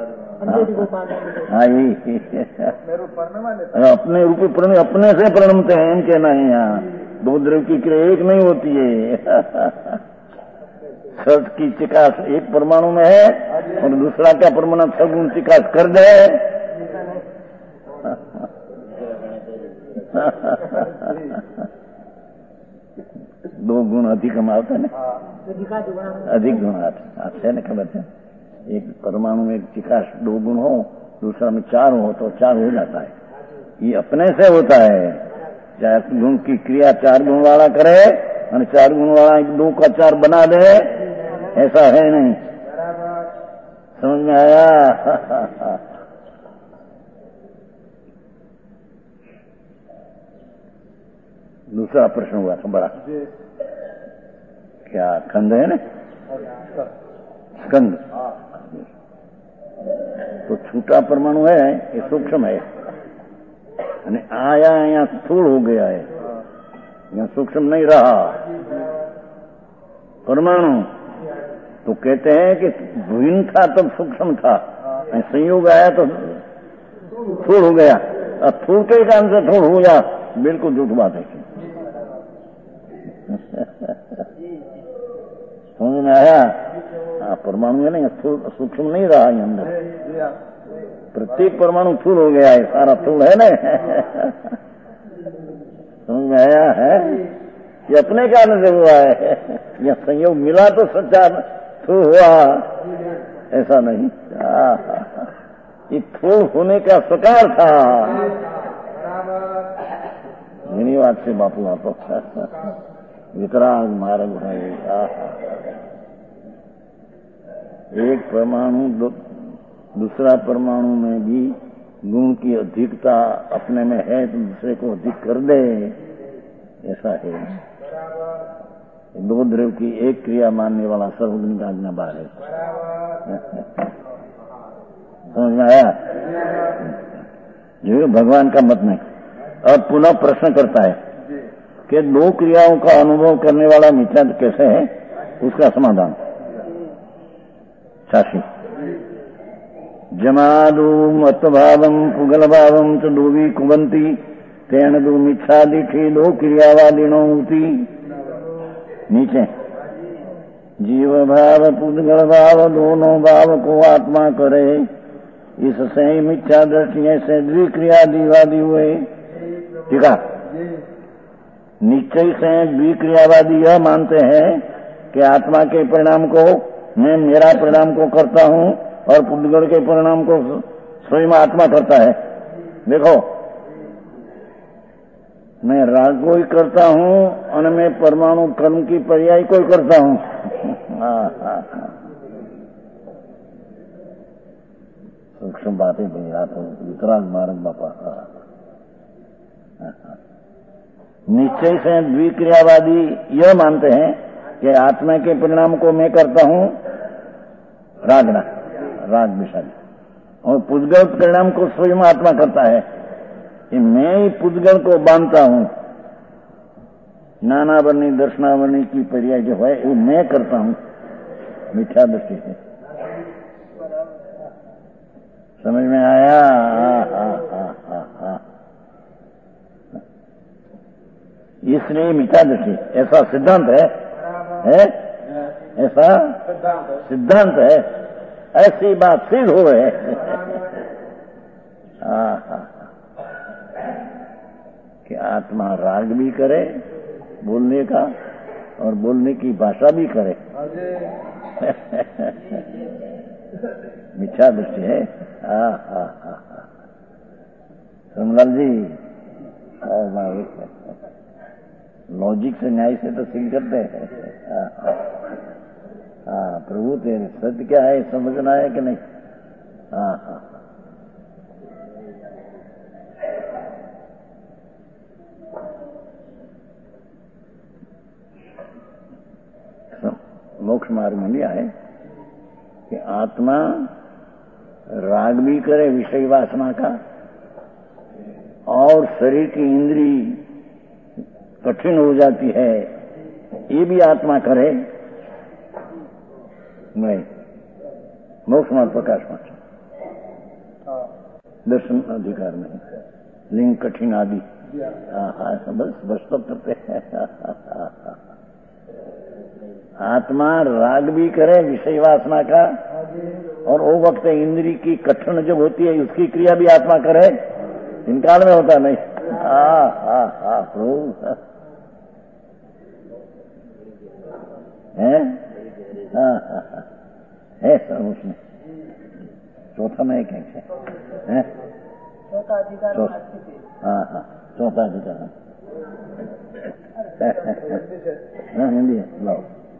हाँ यही अपने रूपी प्रण अपने से प्रणमते हैं, इनके नहीं। यहाँ दो द्रव्य की क्रिया एक नहीं होती है। छठ की चिकास एक परमाणु में है और दूसरा क्या परमाणु छह गुण चिकास कर दे। दो गुण अधिक हम आते हैं, अधिक गुण आते हैं, खबर है। एक परमाणु में एक चिकास दो गुण हो, दूसरा में चार हो तो चार हो जाता है। ये अपने से होता है। चार गुण की क्रिया चार गुण वाला करे और चार गुण वाला दो का चार बना दे, ऐसा है नहीं। समझ में आया। दूसरा प्रश्न हुआ था बड़ा, क्या खंड है ना, स्कंद। तो छोटा परमाणु है, ये सूक्ष्म है, અને आया यहाँ स्थूल हो गया है, यहाँ सूक्ष्म नहीं रहा परमाणु। तो कहते हैं कि भिन्न था तब सूक्ष्म था, संयोग आया तो स्थूल हो गया। अब स्थूल के कारण से स्थूल हो गया, बिल्कुल झूठ बात है। समझ में आया। हाँ परमाणु है ना, सूक्ष्म नहीं रहा ये अंदर, प्रत्येक परमाणु स्थूल हो गया है, सारा स्थूल है ना। समझ में आया है। ये अपने कारण से हुआ है, यह संयोग मिला तो सच्चा स्थूल हुआ, ऐसा नहीं। ये स्थूल होने का सकार था। मेरी बात से बापू आप वितराग मार्ग है। एक परमाणु दो, दूसरा परमाणु में भी गुण की अधिकता अपने में है तो दूसरे को अधिक कर दे, ऐसा है। दो द्रव्य की एक क्रिया मानने वाला सर्वगुण का आज्ञा बाहर है। समझ में आया? जो भगवान का मत नहीं। अब पुनः प्रश्न करता है कि दो क्रियाओं का अनुभव करने वाला मिथ्या कैसे है, उसका समाधान। शासी जमादू मतभावम पुगल भावम च दूवी कुबंती तेन दो मिथ्या दिठी दो क्रियावादिनो होती। नीचे जीव भाव पुद्गल भाव दोनों भाव को आत्मा करे, इससे ही मिथ्या दृष्टि से द्विक्रिया दिवादी हुए। ठीक है, निश्चय से द्विक्रियावादी यह मानते हैं कि आत्मा के परिणाम को मैं मेरा परिणाम को करता हूं और पुद्गल के परिणाम को स्वयं आत्मा करता है। देखो, मैं राग को ही करता हूं और मैं परमाणु कर्म की पर्याय को ही करता हूं। सूक्ष्म बातें भैया तो वितराग मार्ग बापा। निश्चय से द्विक्रियावादी यह मानते हैं कि आत्मा के परिणाम को मैं करता हूं, राग ना राग विषाद, और पुद्गल परिणाम को स्वयं आत्मा करता है। कि मैं ही पुद्गल को बांधता हूं, नानावर्णी दर्शनावर्णी की पर्याय जो है वो मैं करता हूं, मिथ्या दृष्टि से। समझ में आया? हा, हा, हा, हा। इसलिए मिथ्या दृष्टि ऐसा सिद्धांत है, है? ऐसा सिद्धांत है, ऐसी बात सिद्ध हो है। हाँ हाँ, कि आत्मा राग भी करे बोलने का और बोलने की भाषा भी करे। मिथ्या दृष्टि है। हाँ हाँ हाँ हाँ, सोमलाल जी लॉजिक से न्याय से तो सिंह करते हैं। हाँ, प्रभु तेरे सत्य क्या है समझना है कि नहीं? हाँ हाँ, मोक्ष मार्ग में लिया है कि आत्मा राग भी करे विषय वासना का, और शरीर की इंद्री कठिन हो जाती है, ये भी आत्मा करे नहीं। मोक्ष मार्ग प्रकाश मार्ग दर्शन अधिकार नहीं, लिंग कठिन आदि। हाँ, बस बस तब करते हैं। आत्मा राग भी करे विषय वासना का, और वो वक्त इंद्री की कठिन जब होती है उसकी क्रिया भी आत्मा करे, इनकार में होता नहीं। हाँ हाँ हाँ, प्रभु है। हाँ हाँ हाँ, है सब उसमें। चौथा में एक है, चौथा अधिकार। हाँ हाँ, चौथा अधिकार। हाँ, हिंदी है, लाओ।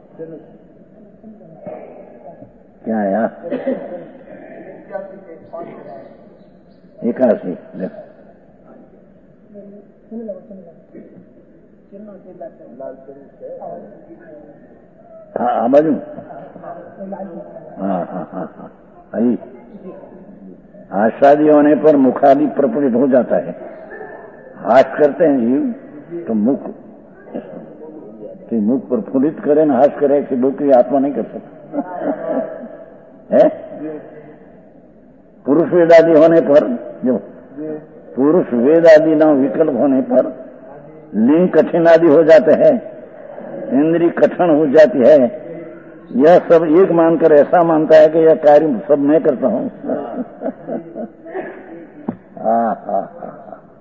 क्या है यार? एकादशी देखो। हाँ, आ बाजू। हाँ हाँ हाँ हाँ, आई आशादी होने पर मुखादि प्रफुल्लित हो जाता है। हाथ करते हैं जीव तो मुख कि मुख प्रफुल्लित करे ना हाथ करे, कि मुख की आत्मा नहीं कर सकता है। पुरुष वेद आदि होने पर, जो पुरुष वेद आदि न विकल्प होने पर लिंग कठिन आदि हो जाते हैं, इंद्री कठिन हो जाती है। यह सब एक मानकर ऐसा मानता है कि यह कार्य सब मैं करता हूं। हाँ हाँ हाँ,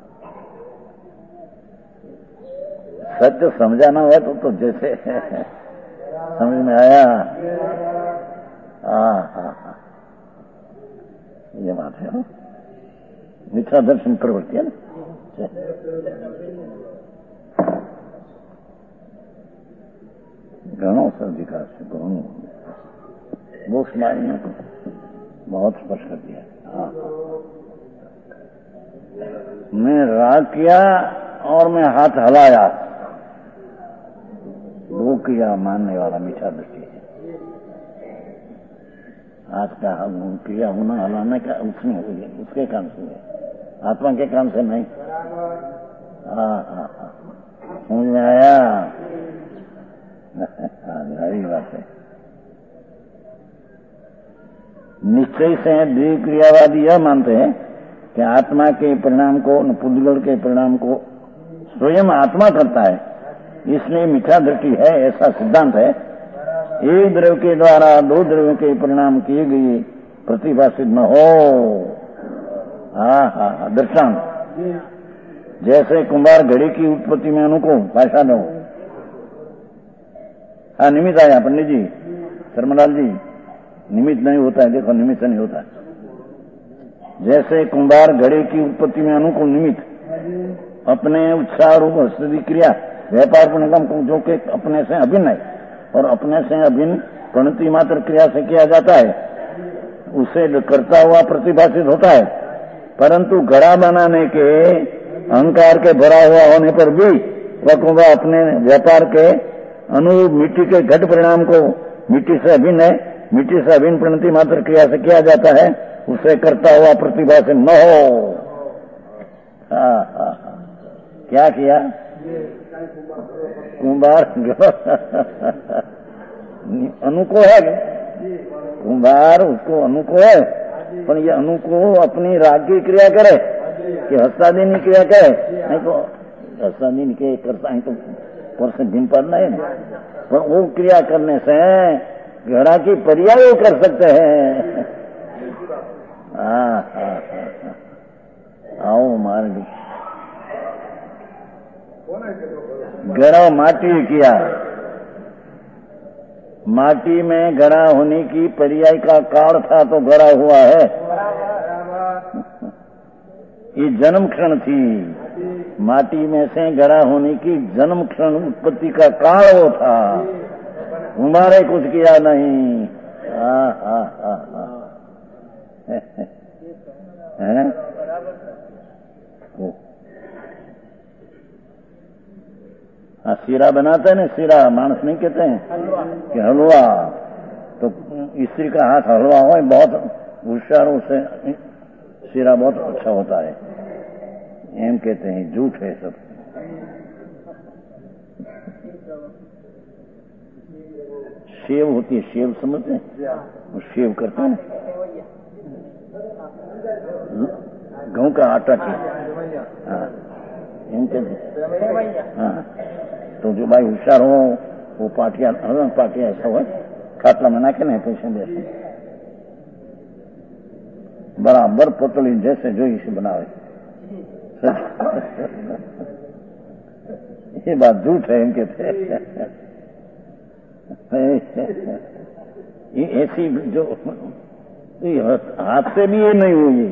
सत्य समझाना हुआ तो, तो जैसे समझ में आया। हाँ हाँ हाँ, ये बात है। मिथ्या दर्शन प्रवृत्ति है ना। घणो अधिकार से घणो मोक्ष मार्ग में बहुत स्पष्ट कर दिया। हाँ, मैं राग किया और मैं हाथ हलाया, वो किया मानने वाला मीठा दृष्टि है। हाथ का क्रिया होना हलाने का उसमें हुई, उसके काम से हुई, आत्मा के काम से नहीं। हाँ हाँ हाँ, समझ में आया? नई बात है। निश्चय से द्वितीय क्रियावादी यह मानते हैं कि आत्मा के परिणाम को, पुद्गल के परिणाम को स्वयं आत्मा करता है, इसलिए मिथ्या दृष्टि है, ऐसा सिद्धांत है। एक द्रव्य के द्वारा दो द्रव्यों के परिणाम किए गए प्रतिभाषित न हो। हाँ हाँ, दृष्टांत जैसे कुंभार घड़ी की उत्पत्ति में अनुकूल भाषा दो। हाँ, निमित्त आया पंडित जी, शर्मलाल जी, निमित्त नहीं होता है, देखो निमित्त नहीं होता है। जैसे कुंभार घड़े की उत्पत्ति में अनुकूल निमित्त अपने उत्साह रूप हस्ती क्रिया व्यापार पुण्यकम जो कि अपने से अभिन्न है और अपने से अभिन्न प्रणति मात्र क्रिया से किया जाता है, उसे करता हुआ प्रतिभाषित होता है। परंतु घड़ा बनाने के अहंकार के भरा हुआ होने पर भी वह कुंभार अपने व्यापार के अनुरूप मिट्टी के घट परिणाम को मिट्टी से अभिन्न है, मिट्टी से अभिन्न प्रणति मात्र क्रिया से किया जाता है, उसे करता हुआ प्रतिभा से न हो। हाँ हाँ हाँ, क्या किया कुंभार? अनुको है कुंभार, उसको अनुको है, पर ये अनुको अपनी राग की क्रिया करे कि हस्तादीनी क्रिया करे? नहीं तो हस्तादीनी के करता है तो पर से भिन्न पर नहीं, पर वो क्रिया करने से घड़ा की पर्याय वो कर सकते हैं। हाँ हाँ हाँ, आओ मार्ग घड़ा माटी किया, माटी में घड़ा होने की पर्याय का काल था तो घड़ा हुआ है। ये जन्म क्षण थी, माटी में से घड़ा होने की जन्म क्षण उत्पत्ति का काल वो था, हमारे कुछ किया नहीं। हाँ हाँ हाँ हाँ, है हाँ, सीरा बनाते हैं ना, सीरा मानस नहीं कहते हैं कि हलवा, तो स्त्री का हाथ हलवा हो बहुत होशियारों से सीरा बहुत अच्छा होता है, एम कहते हैं, झूठ है सब। सेव होती है, सेव समझते हैं, वो सेव करते हैं गेहूं का आटा की। हाँ, एम कहते हाँ, तो जो भाई होशियार हो वो पाटिया पाटिया ऐसा हो खाटला में नाखे नहीं पैसे जैसे बराबर पतली जैसे जो इसे बनावे। ये बात झूठ है इनके थे। ये ऐसी जो हाथ से भी ये नहीं हुई,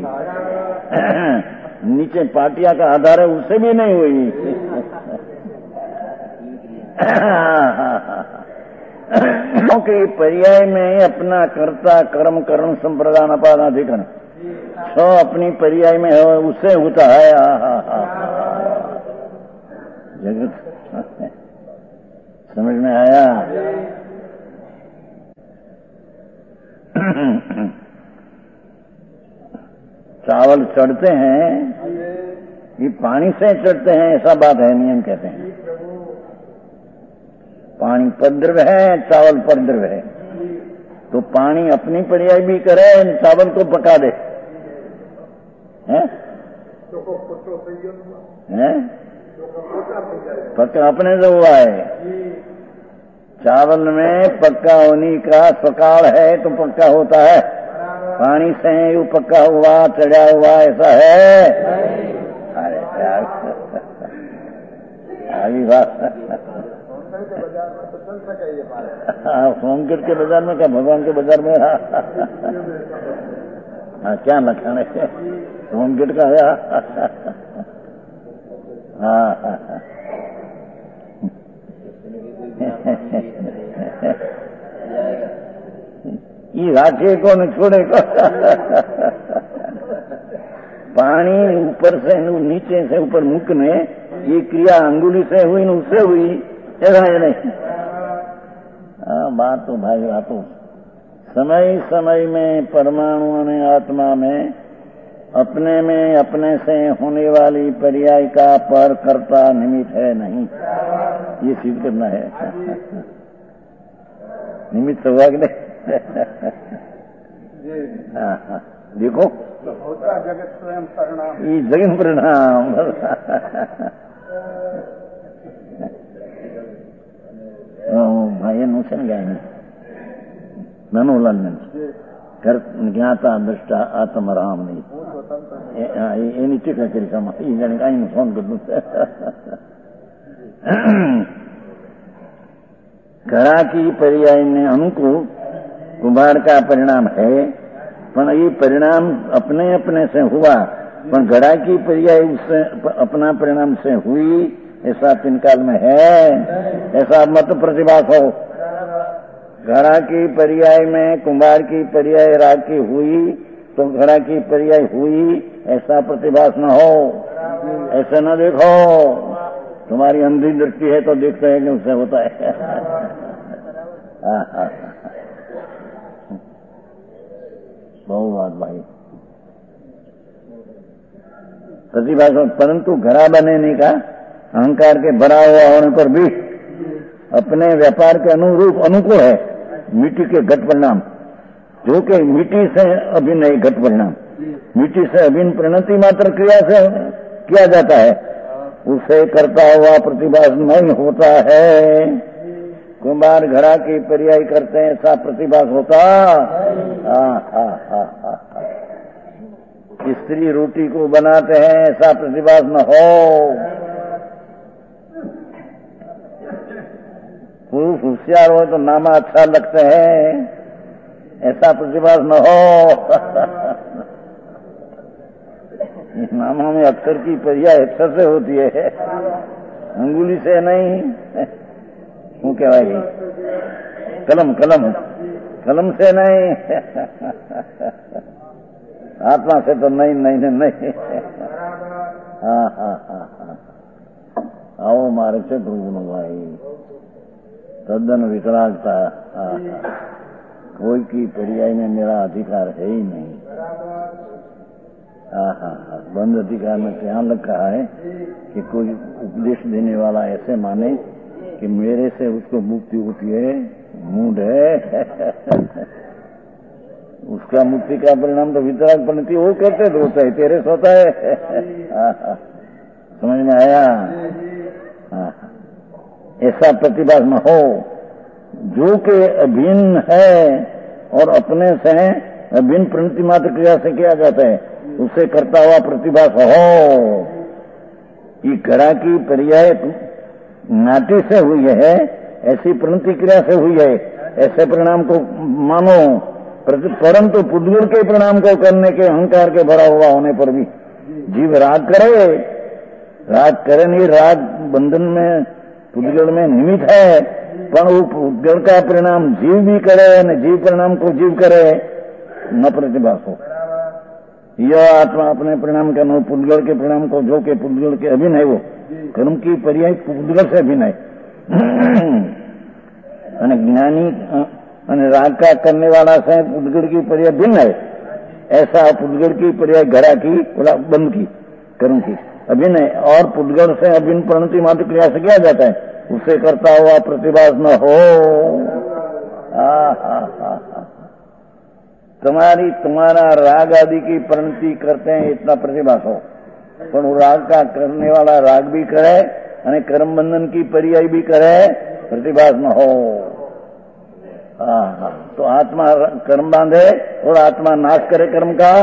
नीचे पाटिया का आधार है उससे भी नहीं हुई। क्योंकि पर्याय में अपना कर्ता कर्म करण संप्रदान अपादाधिकरण सो अपनी पर्याय में है उससे होता है। जगत समझ में आया? चावल चढ़ते हैं ये पानी से चढ़ते हैं ऐसा बात है, नियम कहते हैं। पानी परद्रव्य है, चावल परद्रव्य है, तो पानी अपनी पर्याय भी करे, चावल को पका दे, हैं? हैं? पक्का अपने से हुआ है। चावल में पक्का होने का सकाल है तो पक्का होता है, पानी से यू पक्का हुआ चढ़ा हुआ ऐसा है? अरे यार अभी बात हाँ, सोमगढ़ के बाजार में क्या भगवान के बाजार में? हाँ, क्या लखाने सोमगढ़ का है। हाँ हाँ ये राखे को न छोड़े को। पानी ऊपर से नीचे से ऊपर मुकने ये क्रिया अंगुली से हुई न उससे हुई, ऐसा है नहीं। हाँ बात तो भाई बात तो समय समय में परमाणु ने आत्मा में अपने में अपने से होने वाली पर्याय का पर कर्ता निमित्त है नहीं, ये सिद्ध करना है। निमित्त हुआ कि नहीं? हाँ हाँ देखो जगत स्वयं परिणाम, ये जगन परिणाम। भाई नु છે ને ગાય નાનું જ્ઞાતા દ્રષ્ટા આત્મરામ ની એની ટીકા કરી કામ એ જાણે કાંઈ ફોન કરતું घड़ा की पर्याय में अनुकूल कुम्हार का परिणाम है, पर ये परिणाम अपने अपने से हुआ, पर घड़ा की पर्याय उससे अपना परिणाम से हुई, ऐसा तीन काल में है, ऐसा मत प्रतिभास हो। घड़ा की पर्याय में कुम्हार की पर्याय राग की हुई तो घड़ा की पर्याय हुई, ऐसा प्रतिभास न हो, ऐसे न देखो। तुम्हारी अंधी दृष्टि है तो देखते हैं कि उससे होता है। हाँ हाँ बहुत बात भाई प्रतिभाषा, परंतु घड़ा बनने का अहंकार के भरा हुआ होने पर भी अपने व्यापार के अनुरूप अनुकूल है। मिट्टी के घट परिणाम, जो कि मिट्टी से अभिन्न है घट परिणाम, मिट्टी से अभिन्न परिणति मात्र क्रिया से किया जाता है, उसे करता हुआ प्रतिभास नहीं होता है। कुम्हार घड़ा की पर्याय करते हैं, ऐसा प्रतिभास होता। हाँ हाँ हाँ हाँ स्त्री रोटी को बनाते हैं, ऐसा प्रतिभास न हो। पुरुष होशियार हो तो नामा अच्छा लगते हैं, ऐसा प्रतिभास न हो। नामा में अक्षर की पर्याय अक्षर से होती है, अंगुली से नहीं। वो क्या है कलम कलम कलम से नहीं, आत्मा से तो नहीं नहीं नहीं, नहीं। हाँ हाँ हाँ हाँ आओ मारे से ध्रुव भाई तद्दन विकरागता। हाँ हाँ कोई की पर्याय में मेरा अधिकार है ही नहीं। हाँ हाँ हाँ बंद अधिकार में ध्यान रखा है कि कोई उपदेश देने वाला ऐसे माने कि मेरे से उसको मुक्ति होती है, मूड है। उसका मुक्ति का परिणाम तो वितराग परिणति वो करते तो होता है, तेरे से होता है। हाँ हाँ समझ में आया? हाँ ऐसा प्रतिभास न हो, जो कि अभिन्न है और अपने से अभिन्न परिणति मात्र क्रिया से किया जाता है, उसे करता हुआ प्रतिभास हो। ये घड़ा की पर्याय नाटी से हुई है, ऐसी प्रणति क्रिया से हुई है, ऐसे परिणाम को मानो। परंतु पुद्गल के परिणाम को करने के अहंकार के भरा हुआ होने पर भी जीव राग करे, राग करे नहीं, राग बंधन में पुद्गल में निमित्त है, पर वो पुद्गल का परिणाम जीव भी करे न जीव परिणाम को जीव करे, न प्रतिभास हो। यह आत्मा अपने परिणाम के अनुरूप पुद्गल के परिणाम को, जो के पुद्गल के अभिन्न है, वो कर्म की पर्याय पुद्गल से अभिन्न है। ज्ञानी राग का करने वाला से पुद्गल की पर्याय भिन्न है, ऐसा पुद्गल की पर्याय घड़ा की बंद की कर्म की अभिन्न है, और पुद्गल से अभिन्न प्रणति मात्र क्रिया से किया जाता है, उसे करता हुआ प्रतिभास न हो। हाँ हाँ हाँ हाँ तुम्हारी तुम्हारा राग आदि की प्रणति करते हैं, इतना प्रतिभास हो, पर वो राग का करने वाला राग भी करे और कर्म बंधन की पर्याय भी करे, प्रतिभास न हो। हाँ हाँ तो आत्मा कर्म बांधे और आत्मा नाश करे कर्म का,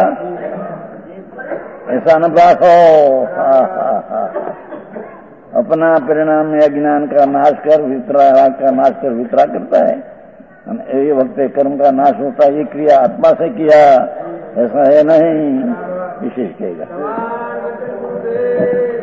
ऐसा न भास हो। हाँ हाँ हाँ अपना परिणाम में अज्ञान का नाश कर वितराग का नाश कर वितराग करता है, ये वक्त कर्म का नाश होता है। ये क्रिया आत्मा से किया, ऐसा है नहीं, विशेष कहेगा।